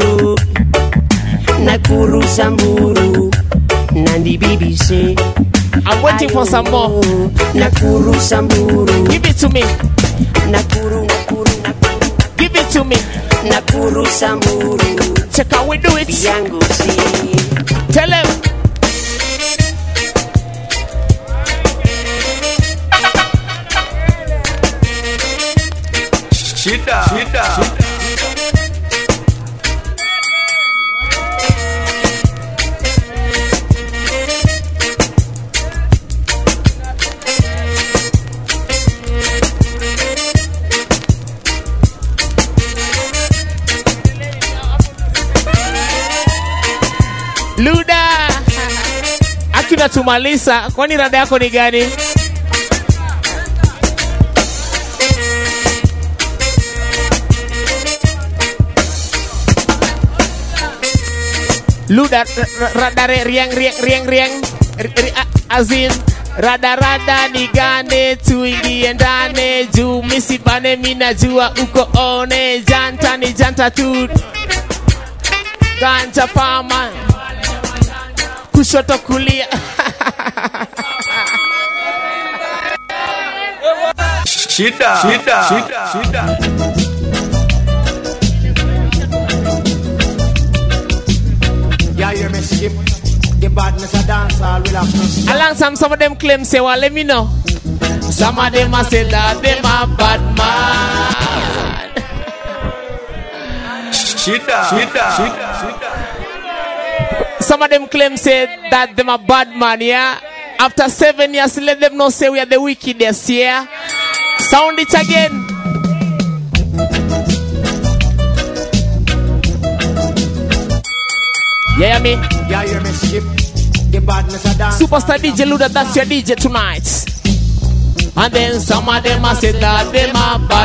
Nakuru Samburu, Nandi Bibi say. I'm waiting for some more. Nakuru Samburu, give it to me. Nakuru, Nakuru, Nakuru, give it to me. Nakuru Samburu, check how we do it. Yango see. Tell him. Shida, shida, shida. Luda, akina tumaliza, kwani rada yako ni gani? Luda, rada riang riang riang riang, azin rada rada ni gane tuingie ndane juu misibane mina jua uko one janta ni janta tu ganja pama kushoto kulia. Shida, shida, shida, shida. Yeah, you may skip the badness of dance all will have to. Along some, some of them claim say, well, let me know. Some of them a say that them a bad man. Shida, shida, shida, shida. Some of them claim say that them a bad man, yeah. After seven years, let them know say we are the wickedest, yeah. Sound it again. Yeah, me. Yeah, you may skip the badness of dance. Superstar D J Luda, that's your D J tonight. And then some of them a say that them a bad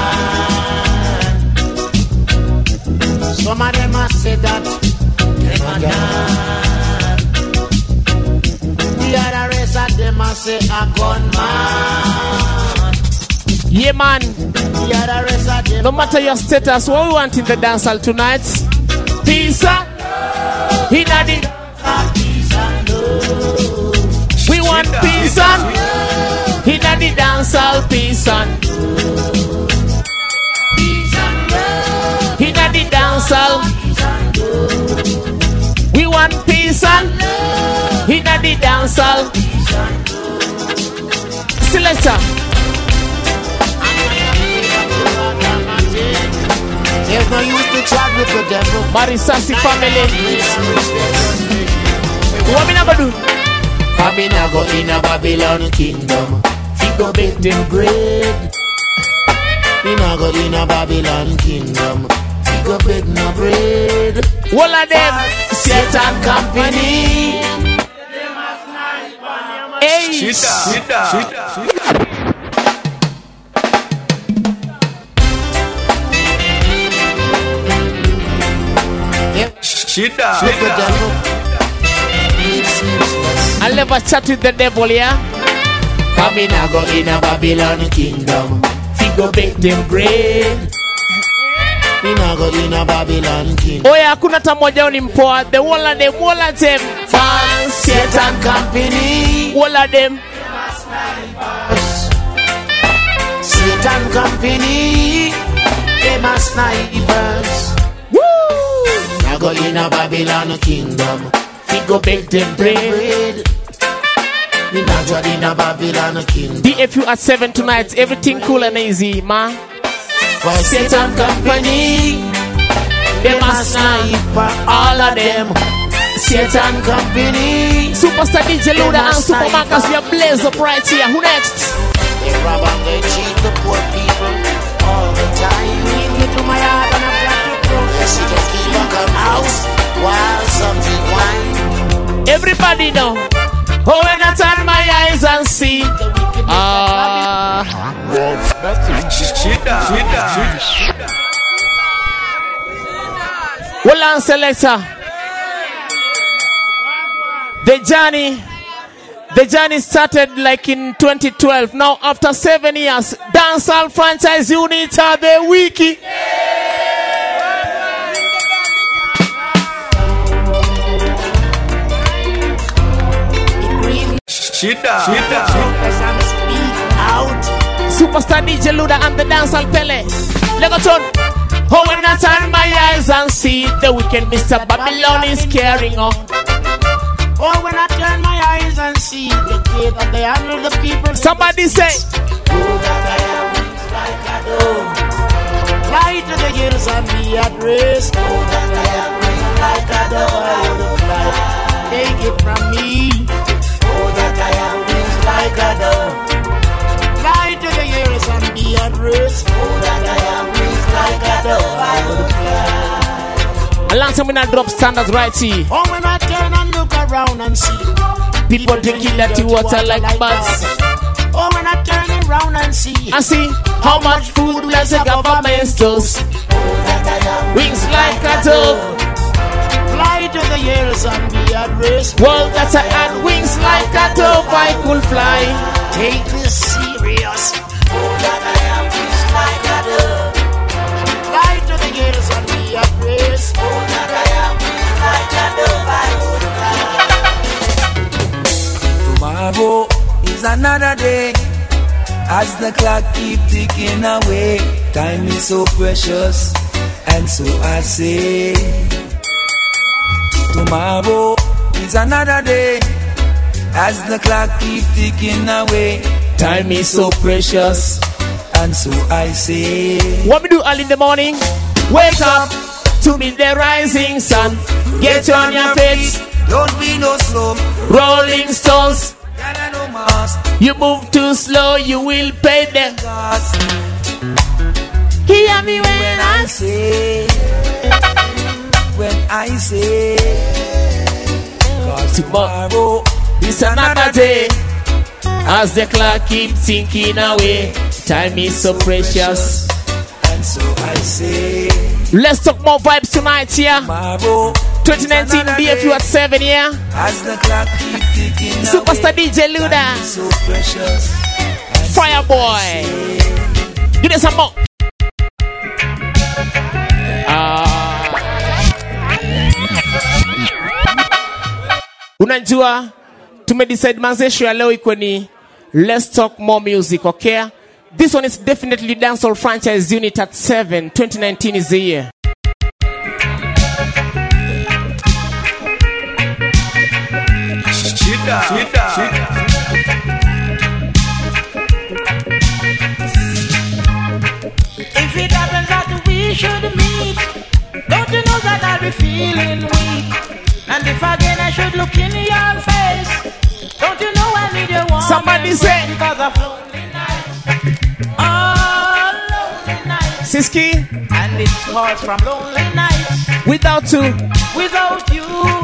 man. Some of them a say that them a gun. The other rest of them a say a gunman. Yeah, man. The other rest of them. No matter your status, what we want in the dance hall tonight? Peace up. He not it. We want peace and he not the dance all peace and he not the dance all. We want peace and he not the dance all. Selector. There's no use to chat with the devil. Marisasi family. What me never do? I me na go in a Babylon kingdom. Fi go bake them bread. Me na go in a Babylon kingdom. Fi go bake no bread. All of them Satan company. Hey. Shida, shida, shida, shida. Shida, shida. I'll never chat with the devil, yeah? Come in, I go in a Babylon kingdom. Fi go bake them bread. Me na go in a Babylon kingdom. Oh yeah, kuna tamoja ni mpoa. The whole of them, all of them. False Satan company. All of them. Satan company. Them are snipers. Woo! I go in a Babylon kingdom. we go beg them bread. We not got in a Babylon king. D F U at seven tonight. Everything cool and easy, man. For Satan company, they must sniper all of them. Satan company. Superstar D J Luda and Super Marcus, we are blaze up right here. Who next? They rob and they cheat the poor people all the time. Lead me to my heart and I've got to prove. Yes, you just keep on coming out while something wine. Everybody know. Oh, when I turn my eyes and see. Ah. Hold on, selector. The journey, the journey started like in twenty twelve. Now, after seven years, Dancehall Franchise Unit are the wiki. Shida, shida, out. Superstar D J Luda and the Dancehall Pele. Legoton. Oh, when I turn my eyes and see the wicked Mister Babylon is carrying on. Oh, when I turn my eyes and see the way that they handle the people. Somebody say, oh, that I am wings like a dove. Fly to the hills and be at rest. Oh, that I am wings like a dove. I would fly. Take it from me. Oh, that I am wings like a dove. Fly to the hills and be at rest. Oh, that I am wings like a dove. I would fly. Alongside me now drop standards right here. Oh, when I turn and look around and see people drinking dirty water like bats. Oh, when I turn around and see I see how much food bless the government stores. Wings like a dove. Fly to the hills and be at rest. Well, that I had wings like a dove, I could fly. Take this serious. Oh, that I have wings like a dove. Fly to the hills and be at rest. Oh, that I have wings like a dove, I would fly. Tomorrow is another day. As the clock keep ticking away, time is so precious, and so I say. Tomorrow is another day. As the clock keep ticking away, time is so precious, and so I say. What we do early in the morning? Wake up to meet the rising sun. Get on your feet. Don't be no slow. Rolling Stones. You move too slow, you will pay the cost. Hear me when, when I say, when I say, cause tomorrow is another day. As the clock keeps ticking away, time is so precious, and so I say. Let's talk more vibes tonight here. Yeah? twenty nineteen D F U at seven, yeah? As the clock keep ticking Superstar D J Luda. So precious, Fireboy. Give us some more. Uh, unajua tumedecide manzesho ya leo iko ni let's talk more music, okay? This one is definitely Dancehall Franchise Unit at seven. twenty nineteen is the year. Shida, shida, shida. If it happens that we should meet, don't you know that I'll be feeling weak? And if again I should look in your face, don't you know I need your warm Somebody say, because of lonely nights. Oh, lonely nights. Siski, and it's caused from lonely nights. Without you, without you,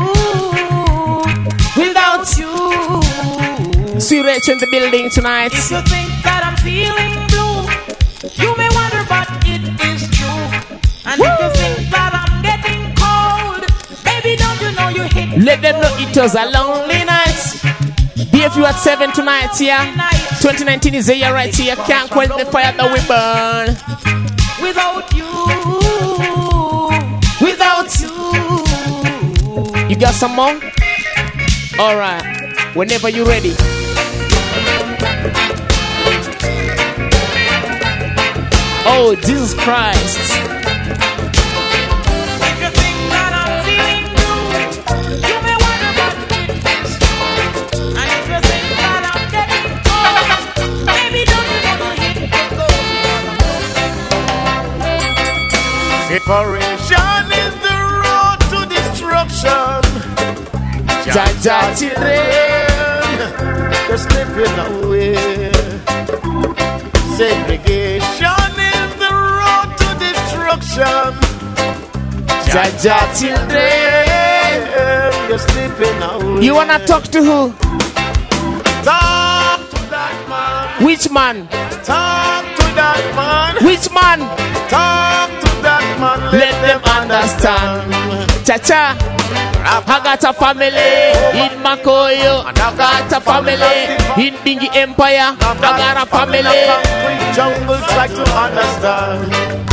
without you. See Rach in the building tonight. If you think that I'm feeling blue, you may wonder, but it is true. And Woo! If you think that I'm getting cold, baby, don't you know you hit me? Let them know it was a lonely night. D F U at seven tonight, yeah. twenty nineteen is the year right here. Can't quench the fire that we burn. Without you, without you. You got some more? Alright, whenever you're ready. Oh, Jesus Christ. If you think that I'm feeling blue, you may wonder, Separation is the road to destruction. Jaja children, they're slipping away. Segregation is the road to destruction. Jaja children, you're slipping away. You wanna talk to who? Talk to that man. Which man? Talk to that man. Which man? Talk to that man. Let, Let them understand. Cha-cha. I got a family in Makoyo. I got a family in Bingi Empire. I got a family. Jungle try to understand.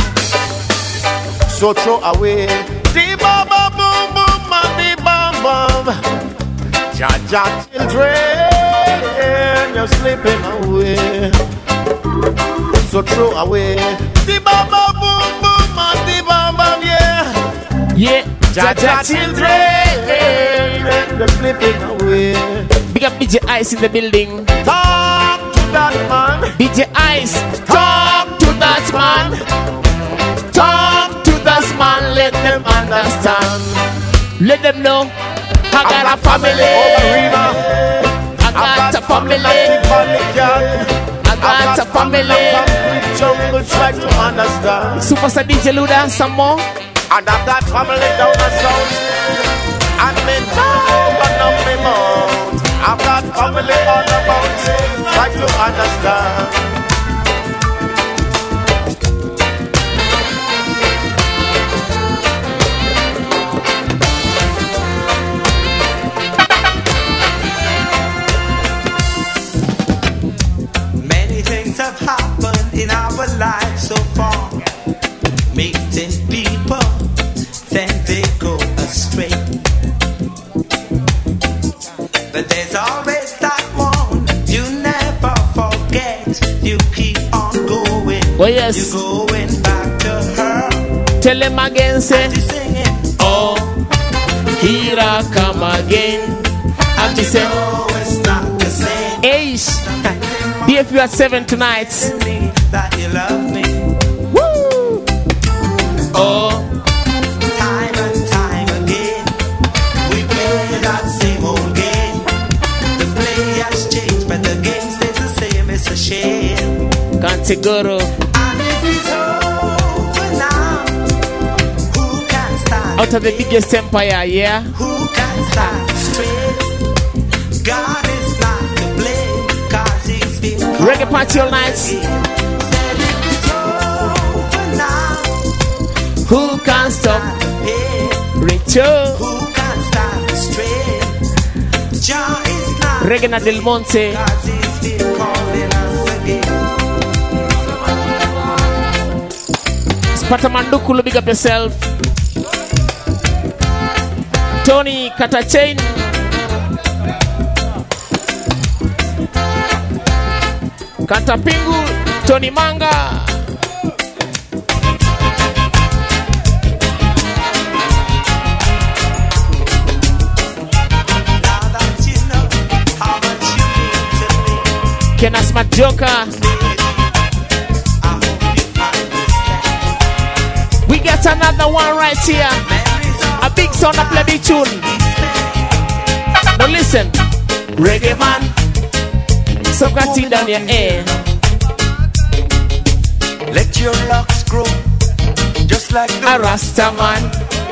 So throw away the bam bam boom boom and the bam bam. Jaja children, you're slipping away. So throw away the bam bam boom boom and the bam bam, yeah. Yeah, Jaja children, you're slipping away. Big up D J Ice in the building. Talk to that man. D J Ice, talk to that man. Talk to that man, let them understand. Let them know I got a family. I got a family. I got a family. Jungle try to understand. Superstar D J Luda, some more. And I've got family down the south. And me down but not me mouth. I've got family all about. Try to understand. Many things have happened in our lives so far, making people then they go astray. But there's always that one you never forget. You keep on going. Oh yes. You going back to her. Tell him again, say. Oh, here I come again. And she said, oh, it's not the same. Ace, D F U at seven tonight. That you love me. Woo! Oh. Time and time again, we play that same old game. The play has changed, but the game stays the same. It's a shame. Kantigoro. And if it's over now, who can stand? Out of the biggest empire, yeah. Who can stand straight? God is not to blame, 'cause he's been Reggae party all night. Said if it's over now, who can stop? Richo. Who can stand straight? Jah is not Reggae Del Monte. 'cause he's been calling us again. Spatamanduku, big up yourself. Tony Katachain. Katapingu, Tony Manga. Kenas Majoka. We get another one right here. A big sound of play tune. Now listen. Reggae man. So got it down your air. Let your locks grow, just like the a Rasta man.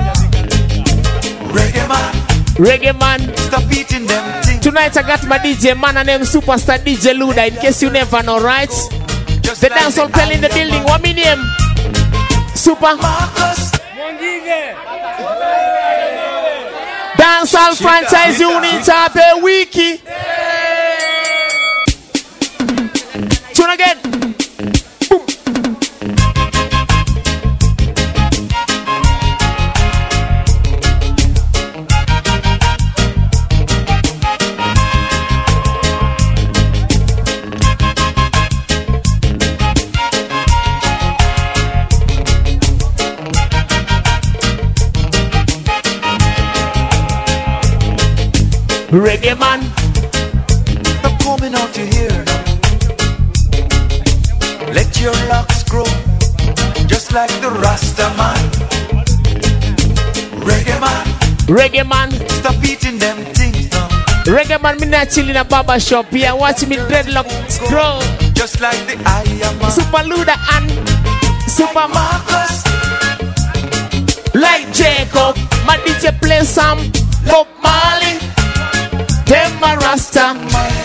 Reggae man. Reggae man. Stop eating them things. Tonight I got my D J man and name Superstar D J Luda. In case you never know, right? Just the like dancehall pal in the building. What me name? Super Marcus. Dancehall franchise unit up a wiki. Tune again. Boom. Reggae man, stop coming out to here. Let your locks grow, just like the Rasta man. Reggae man, Reggae man, stop eating them things now. Reggae man, me not chill in a barber shop. Yeah, watch me dreadlocks grow. Just like the I am a Super Luda and Super Marcus. Like Jacob, my D J play some Bob Marley. Them my Rasta.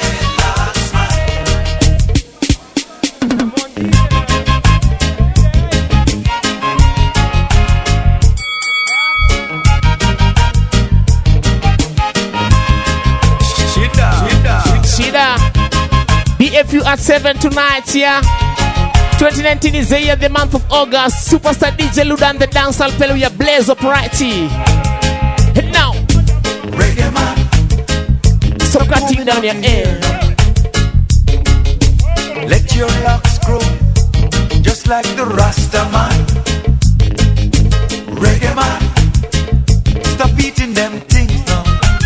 Shida, Shida, Shida. B F U at seven tonight, yeah. twenty nineteen is the year, the month of August. Superstar D J Luda and the dancehall fellow, we blaze up right here. And now, Reggae man, so cutting down your hair. let your locks grow, just like the Rasta man. Reggae man, stop eating them things now.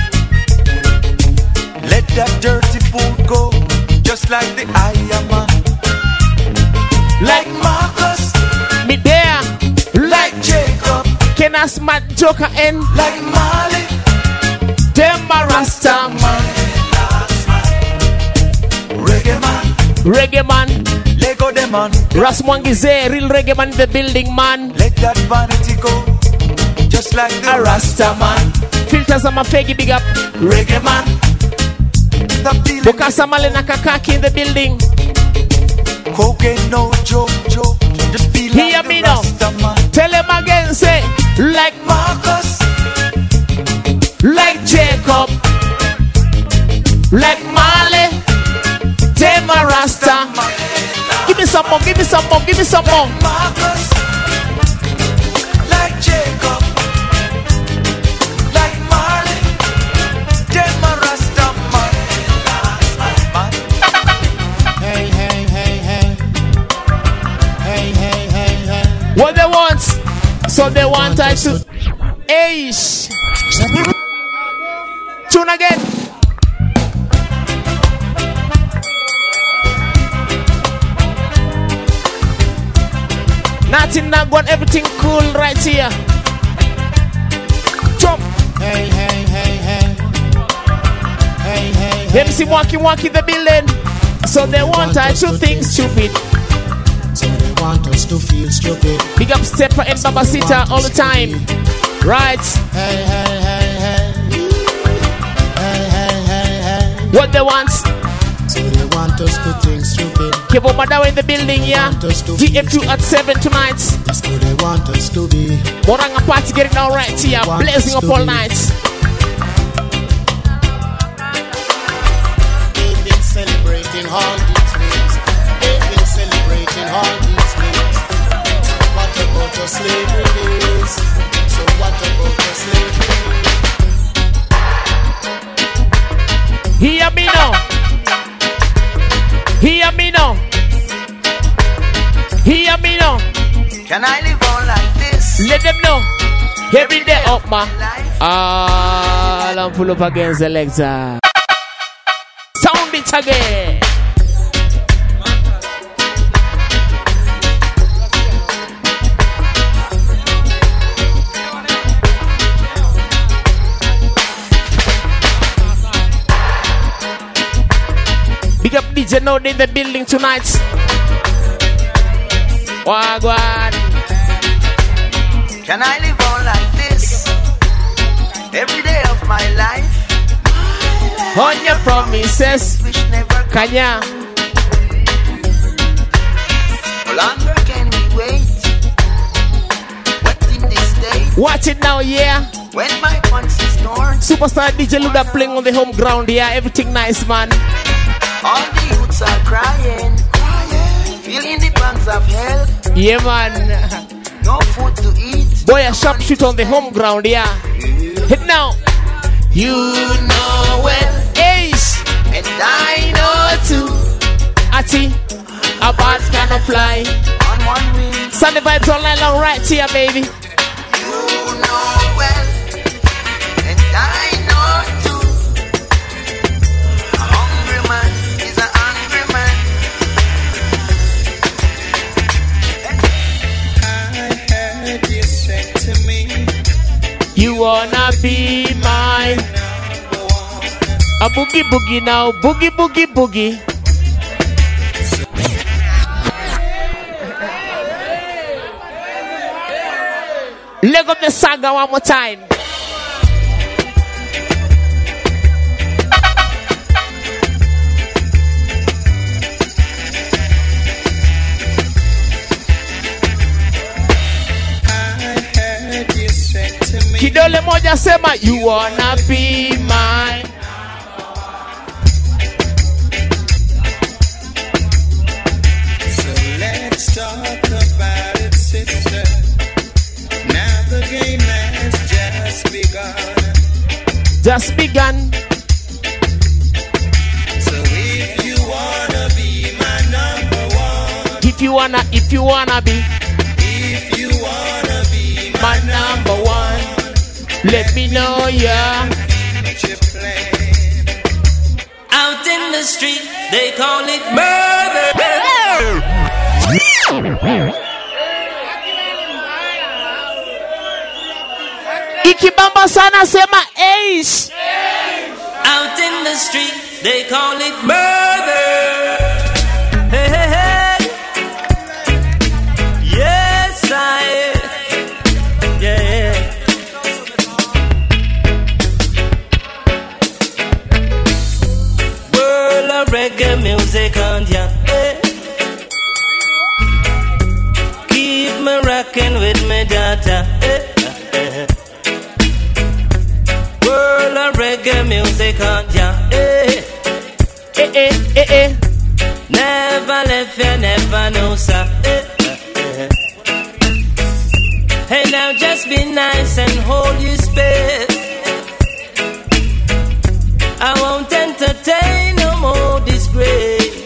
Let that dirty food go, just like the I am a. Like Marcus, Me there, like Jacob, can I smart Joker and like Marley. them my Rasta man. Reggae man, Reggae man, Lego them on. Ras Mwangize, real reggae man in the building, man. Let that vanity go, just like the A Rasta man. Filters on my faggy, big up. Reggae man, stop dealing Bukasa Malena Kakaki in the building. with cocaine, no joke, joke. Just feel like Hear the me now. Rasta man. Tell him again, say, like Marcus, like Jacob, like Marley, them a Rasta. Give me some more, give me some more, give me some more. Marcus, like Jacob, like Marley, them a Rasta man. Hey, hey, hey, hey. Hey, hey, hey, hey. What they want? So they want I to Aish. Tune again. Nothing not going, everything cool right here. Jump. Hey, hey, hey, hey. Hey, hey, hey. M C walking, walking the building. So they want I to think stupid. So they want us to feel stupid. Big up Stepper and Babasita all the time. Right. Hey, hey, hey, hey. Hey, hey, hey, hey. What they want? So they want us to think stupid. Kevo Madawa in the building, yeah. D F two at seven tonight. That's who they want us to be. Moranga party getting all right here. Blazing up all night. They've been celebrating all these things. They've been celebrating all these things. What about the slavery days? So what about the slavery days? Hear me now. Hear me now. Hear me now. Can I live on like this? Let them know. Every day up, ma. Ah, I'm full up against the Alexa. Sound it again. Big up D J Node in the building tonight. Wagwan. Can I live on like this every day of my life? On your promises. Wish never come. Kanya. How longer can we wait? What in this day? Watch it now, yeah. When my pants is torn, Superstar D J Luda playing on the home ground, yeah. Everything nice, man. all the youths are crying, crying, feeling the pangs of hell. Yeah, man. No food to eat. Boy, a sharp shoot on the home ground, yeah. Hit now. You know well, Ace, And I know too, Ati, a bird cannot fly. on one wing, Sunday vibes all night long, right here, baby. you know well. And I know too, a hungry man is a hungry man. I heard you say to me, You wanna be mine. A boogie boogie now, boogie boogie boogie. Leg up the saga one more time. Kidole moja sema you wanna be mine. So let's talk about it, sister. Now the game has just begun. Just begun. So if you wanna be my number one, If you wanna, if you wanna be if you wanna be my number one, let me know, yeah. future plan. Out in the street, they call it murder. Ikibamba sana sema ace. Out in the street, they call it murder. Hey, hey, hey. Yes, I. Yeah. World of reggae music on ya. Hey. Keep me rocking with me data. Hey. World of reggae music on ya. Hey. Eh eh eh eh. Never left you, never know, sir. Eh, eh, eh. Hey, now just be nice and hold your space. I won't entertain no more disgrace.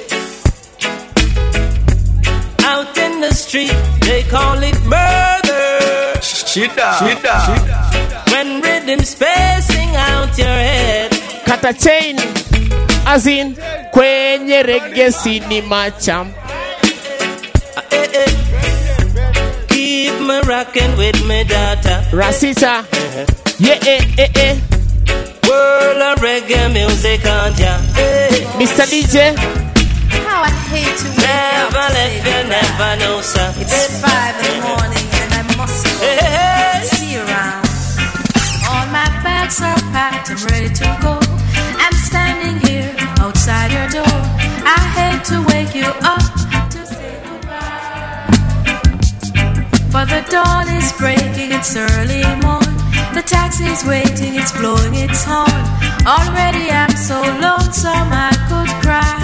Out in the street, they call it murder. Shida, shida, shida. When rhythm spacing out your head. Kata chain. As in, kwenye reggae cinema champ. Eh, eh. Keep me rocking with me data. Rasita. Yeah, eh, eh, eh. World of reggae music on ya. Eh. Mister D J. How I hate to Never left you, never know, sir. It's five in the morning and I must go. Hey, hey, hey. See you around. All my bags are packed, I'm ready to go. I'm standing here outside your door. I hate to wake you up to say goodbye, but the dawn is breaking, it's early morn. The taxi's waiting, it's blowing its horn. Already I'm so lonesome I could cry.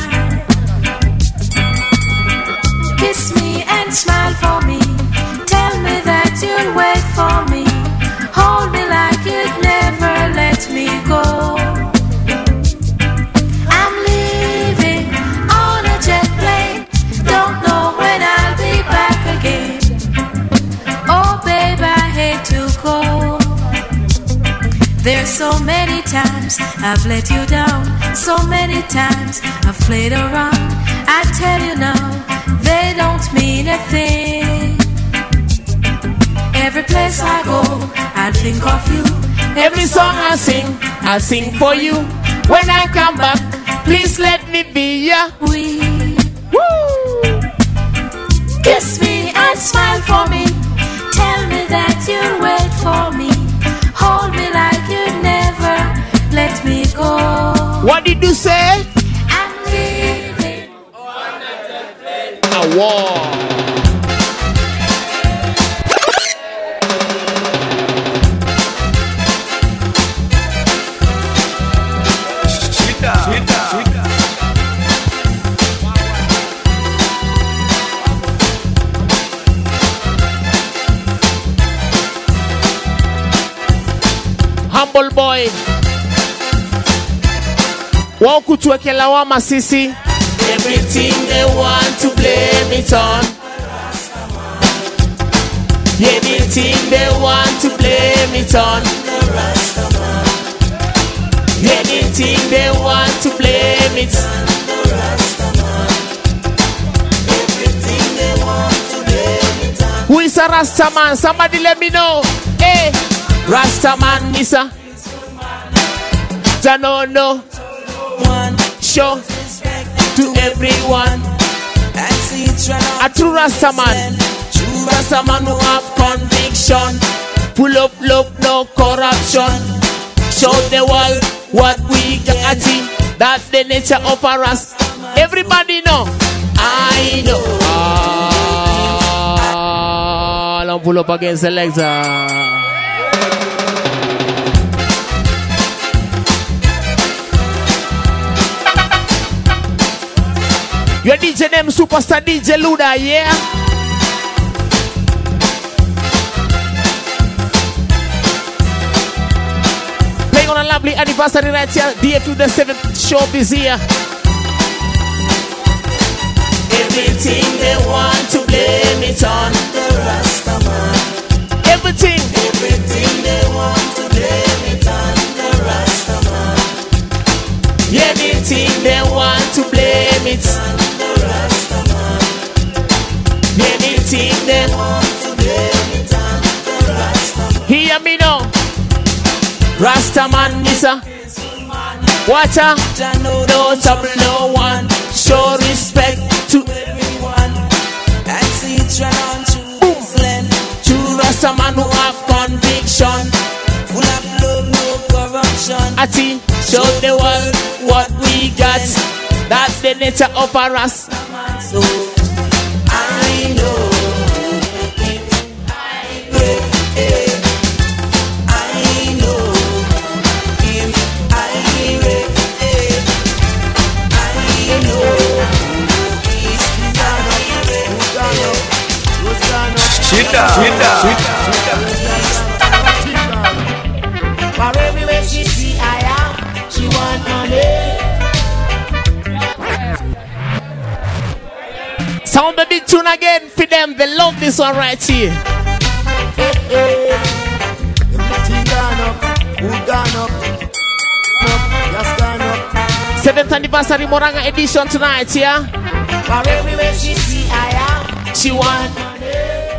Kiss me and smile for me. Tell me that you'll wait for me. Hold me like you'd never let me go. I'm leaving on a jet plane. Don't know when I'll be back again. Oh babe, I hate to go. There's so many times I've let you down. So many times I've played around. I tell you now, they don't mean a thing. Every place I go, I think of you. Every song I sing, I sing for you. When I come back, please let me be ya. We Woo! kiss me and smile for me. Tell me that you'll wait for me. Hold me like you'd never let me go. What did you say? I'm leaving. A war. Shida, shida, shida. Humble boy. Wakutuweke lawama sisi. Everything they want to blame it on. Anything they want to blame it on. Anything they want to blame it. Who is a Rasta man? Somebody let me know. Hey, Rastaman Nisa. Janono. Show to everyone. A true Rastaman. True Rastaman who have conviction. Full of love, no corruption. Show the world what we got. That's the nature of a Rast. Everybody know. I know. Ah, I'll pull up against Alexa. Your D J name superstar D J Luda, yeah? Playing on a lovely anniversary right here. D F U the seventh show this year. Everything they want to blame it on the Rastaman. Everything. Everything they want to blame it on the Rastaman. Anything they want to blame it on the Rastaman. Anything they want to blame it on the Rastaman. Hear me now. Rastaman Nisa. Water. No trouble, no one. Show respect to everyone. And see trend on True Land. True Rastaman who have conviction. Full of love, no corruption. Ati, show the world what we got. That's the nature of a Rastaman. So I know if I break it, I know if I break it, I know it's gonna break it. Shita, shita, shita. For everywhere she see I am, she want money. Sound the big tune again for them. They love this one right here. Hey, hey. Everything gone up, who gone up, up, just gone up. Seventh anniversary Moranga edition tonight, yeah. For everywhere she see I am, she want money.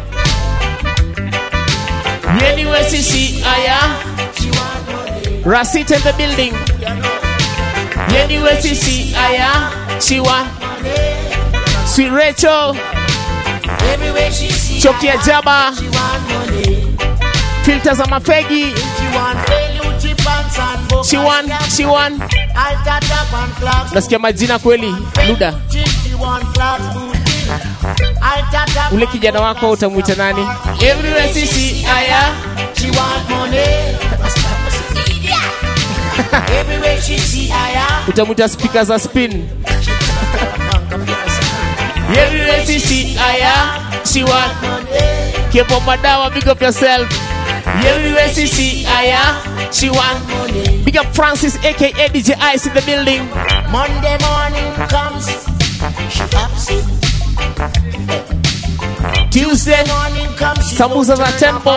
Anywhere she see I am, she want money. Rasit in the building. Anywhere she see I am, she want money. Sweet Rachel, everywhere she see Chokia Jabba, she want money. Filters on my Peggy, she want Feluchi pants and book. She want, she want. I got up on clocks. Nasikia majina kweli, Luda. She want clocks. Ule kijana wako utamuita nani? Everywhere she see aya, she want money. Everywhere she see aya, utamuita speakers za spin. Everywhere she see aya, she want money. Keep up madawa, big up yourself. Everywhere she see aya, she want money. Big up Francis aka D J Ice in the building. Monday morning comes, she upset. Tuesday morning comes, Samusa za tempo.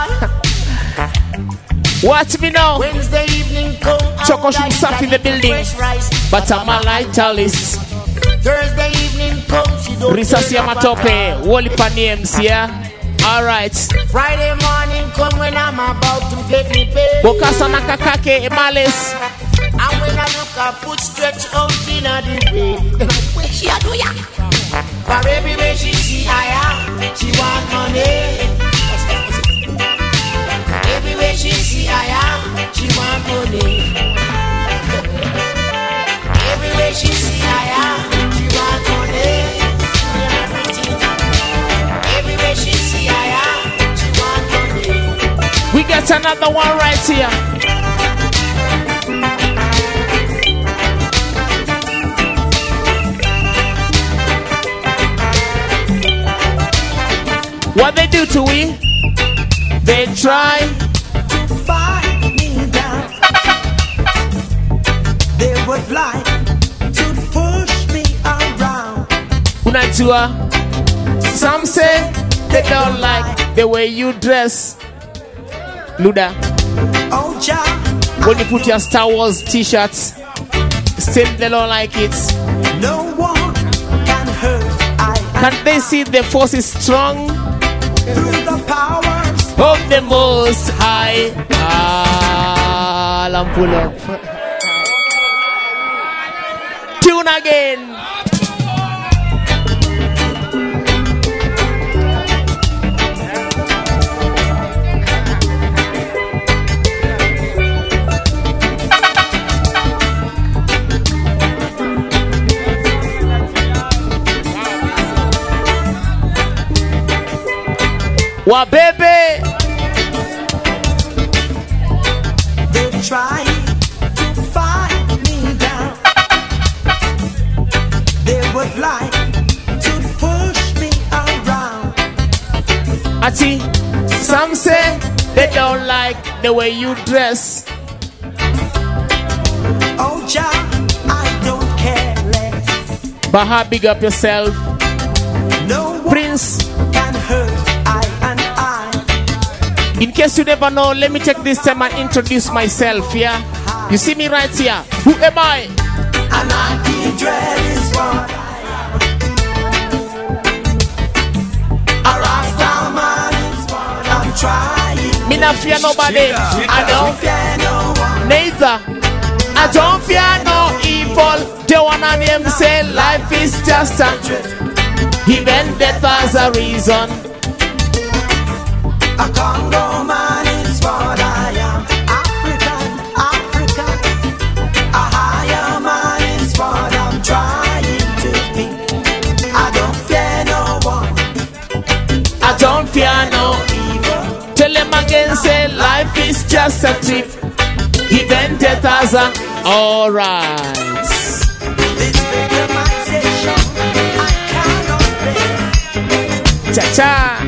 Watch me now. Wednesday evening come, Choco Shumsaf in the building. But I'm a lighter list. Thursday evening comes, she don't Risasi Amatope, Wally Paniems, yeah. Alright. Friday morning come when I'm about to get me paid. Bokasa Nakakake Emales. And when I look I put stretch out in a day. Where she a do ya? For everywhere she see I am, she want money. Everywhere she see I am, she want money. Everywhere she see I am, she want money. Everywhere she see I am, she want money. We got another one right here. What they do to we? They try to fight me down. They would like to push me around. Unajua, some say they don't like the way you dress. Luda, oh, ja, when you put your Star Wars t-shirts, still they don't like it. No one can hurt. I Can they see the force is strong? through the powers of the Most High. Ah, I'm full up. Tune again. Wa baby, they try to fight me down. They would like to push me around. I see, some say they don't like the way you dress. Oh, Jah, I don't care less. But how big up yourself? No Prince can hurt. In case you never know, let me take this time and introduce myself, yeah? You see me right here. Who am I? And I feel dread is what I am. A Rasta man is what I'm trying. Me not fear nobody. I don't fear no one. Neither. I don't fear no evil. They wanna name say life is just a trick. Even death has a reason. A Congo man is what I am. African, African. A higher man is what I'm trying to be. I don't fear no one. I don't fear no evil. Tell them again, say life is just a trip. Even death has a alright. This victimization I cannot bear. Cha cha.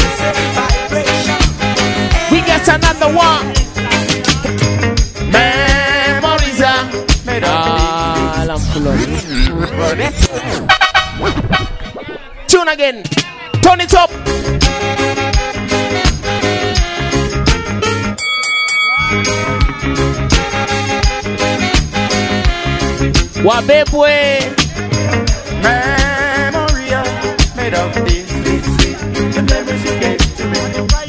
We got another one. Memories are made of ah, I'm full of tune again. Turn it up. Wabebwe. Memory made of this. The memories you gave to me.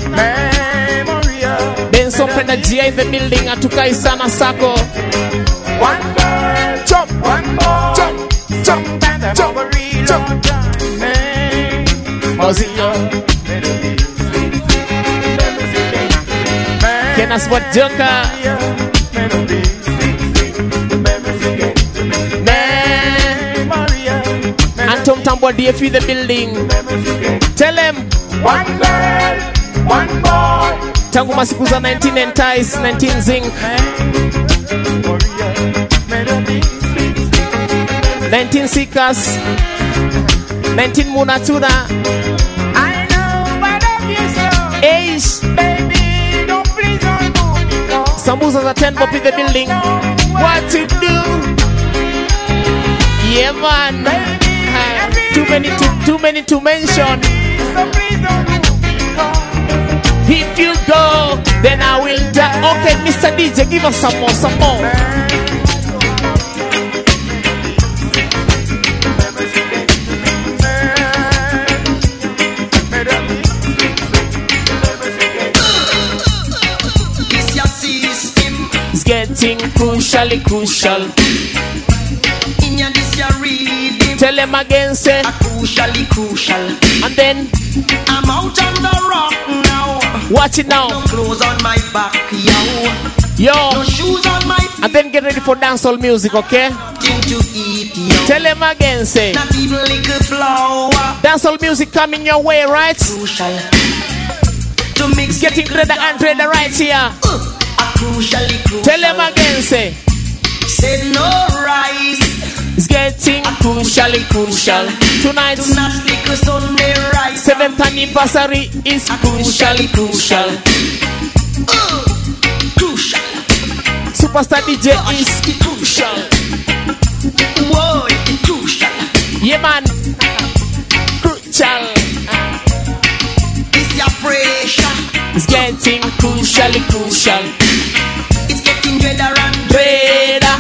Benson Penajia in the building. Atukai sana sako. One girl, jump, one more, jump, jump, jump, jump, jump. Mozilla. Kenas what Joka. Antom Tambo D F in the building. Tell him. One girl, one boy. Tangu masiku za nineteen Entice, nineteen Zinc, nineteen Seekers, nineteen Munatuna. I know what of you so. Ace, baby, don't please don't do me no. Sambuza za ten Bob in the building. What to do? Yeah man, uh, too many to too many to mention. So please don't do me no. If you go, then I will die. Okay, Mister D J, give us some more, some more. It's getting crucially crucial. In your this your reading. Tell them again, say crucially crucial. And then I'm out on the rock now. Watch it now. No clothes on my back, yo. Yo. No shoes on my feet. And then get ready for dancehall music, okay? Thing to eat, yo. Tell them again, say not even liquor flour. Dancehall music coming your way, right? Crucial. To mix getting redder and redder right here. Uh, crucially crucial. Tell them again, say said no rice. It's getting crucially crucial. Tonight, tonight liquor Sunday rice. Seventh anniversary is crucially crucial. Uh, crucial. Superstar D J is crucial. Whoa, it's crucial. Yeah man, crucial. It's your pressure. It's getting crucially crucial. It's getting redder and redder.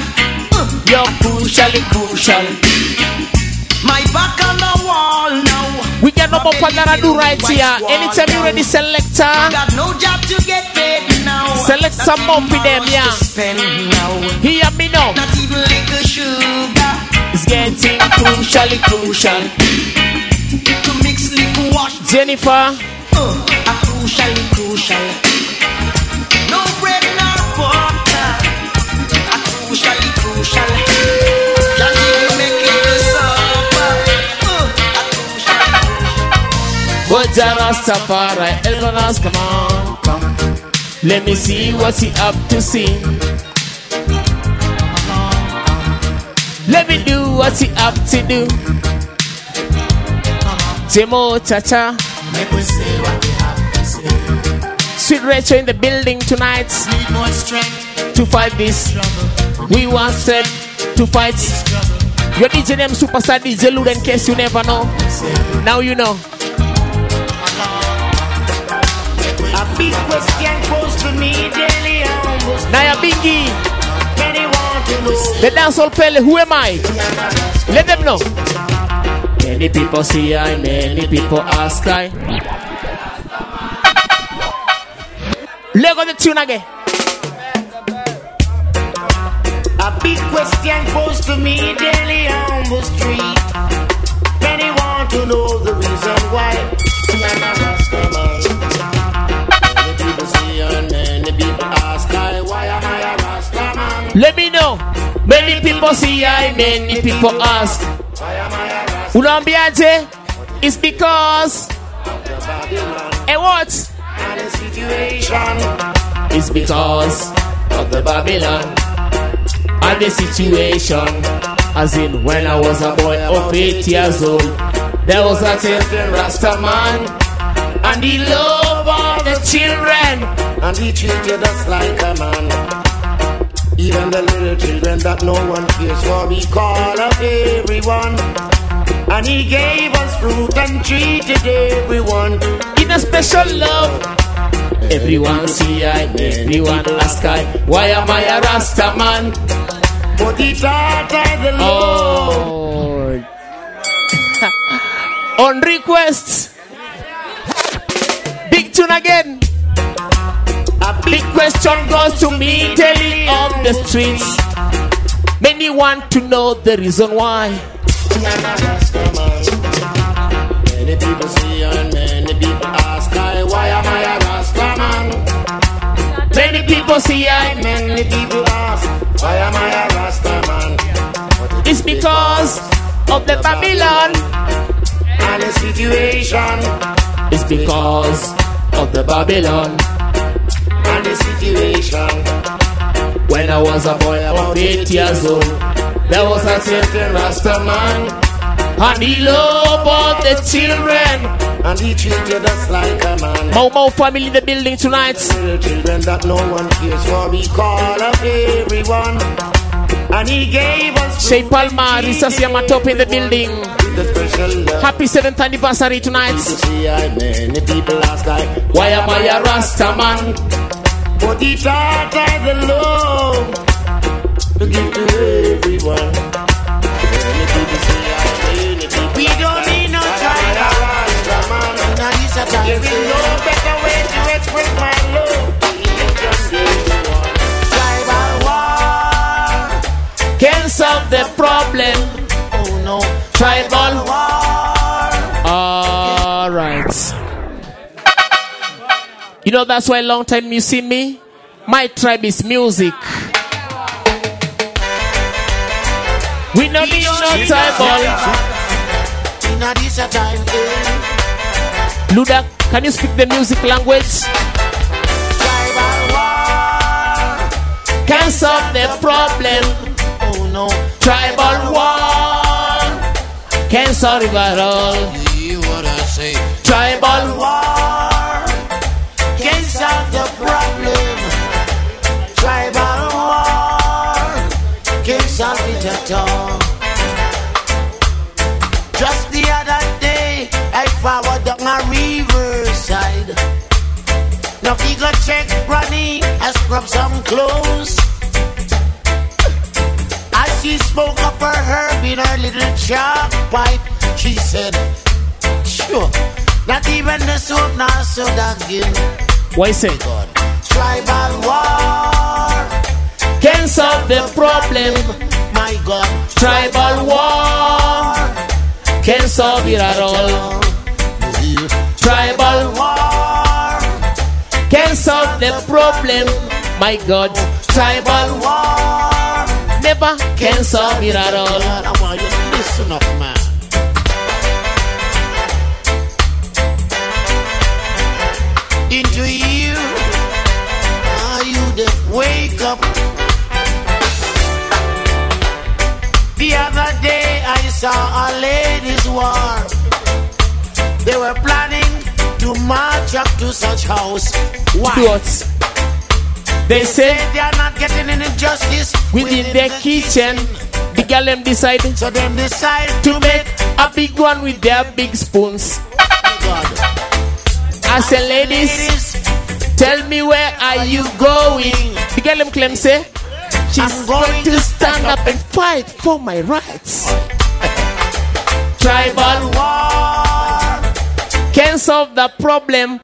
You're crucially crucial. My back on the wall now. We get no more fun than I do right here. Anytime you ready, selector. Got no job to get paid now. Select some more for them, yeah. Hear me now. Not even little sugar. It's getting crucially crucial. To mix liquor wash. Jennifer. Uh, a crucially crucial. No bread, no butter. A crucially crucial. Can't even make it suffer. Uh, a crucially crucial. But Rastafari, Elgonas, come on, come. Let me see what's he up to see. Let me do what's he up to do. Timo Chacha. Make we see what we have to say. Sweet Rachel in the building tonight. Need more strength to fight this. We want strength to fight. Your D J name Superstar D J Lud, in case you never know. Now you know. A big question posed to me daily. Naya Bingi. The dancehall Pele, who am I? Let them know. Many people see I, many people ask I. Let go the tune again. A big question posed to me daily on the street. Many want to know the reason why. Many people see I, many people ask I. Why am I a Rasta man? Let me know. Many people see I, many people ask. Unambiaje? It's because. And what? It's because of the Babylon and the situation. As in, when I was a boy of eight years old, there was a certain Rasta man, and he loved all the children, and he treated us like a man. Even the little children that no one cares for, we call up everyone. And he gave us fruit and treated everyone in a special love. Everyone see I, everyone ask I, why am I a Rasta man? But he taught I the Lord. Oh. On request. Big tune again. A big question goes to me daily on the streets. Many want to know the reason why. Many people see and many people ask I, why am I a Rasta man? Many people see I, many people ask, why am I a Rasta man? It's because of the Babylon and the situation. It's because of the Babylon and the situation. When I was a boy about eight years old, there was a certain Rasta man, and he loved all the children, and he treated us like a man. Mau Mau family in the building tonight. Little children that no one cares for, we call up everyone, and he gave us. Shay Palma, Risas Yamatop in the building. Happy seventh anniversary tonight. See, I, many people ask I, why am I a Rasta man? But he taught I the love to give to everyone. Many people say I, many people we don't need no time. Now this a time. There is no better way to express my love. Tribal war can solve the problem. Oh no, tribal war. All right. You know that's why long time you see me. My tribe is music. We no need no tribal. Luda, can you speak the music language? Tribal war can solve the problem. Oh no, tribal war can solve it all. You what I say? Tribal war can solve the problem. Tribal war can solve it at all. Just the other day, I forward down a riverside. Now he go check Granny, I scrub some clothes. As she spoke up her herb in her little chalk pipe, she said, Sure. Not even the soap nor soda give. Why say? God. Tribal war can solve the problem. My God. Tribal war can solve it at all. Tribal war can solve the problem. My God. Tribal war never can solve it at all. I want you to listen up, man. Into you, are you the wake up? The other day I saw a ladies' war. They were planning to march up to such house. Why? What? They say they are not getting any justice within, within their the kitchen. The girl them decide, so them decide to make a big one with their big spoons. God. I say, ladies, tell me where are you going? The girl them claim say she's going to stand up and fight for my rights. Tribal war can solve the problem.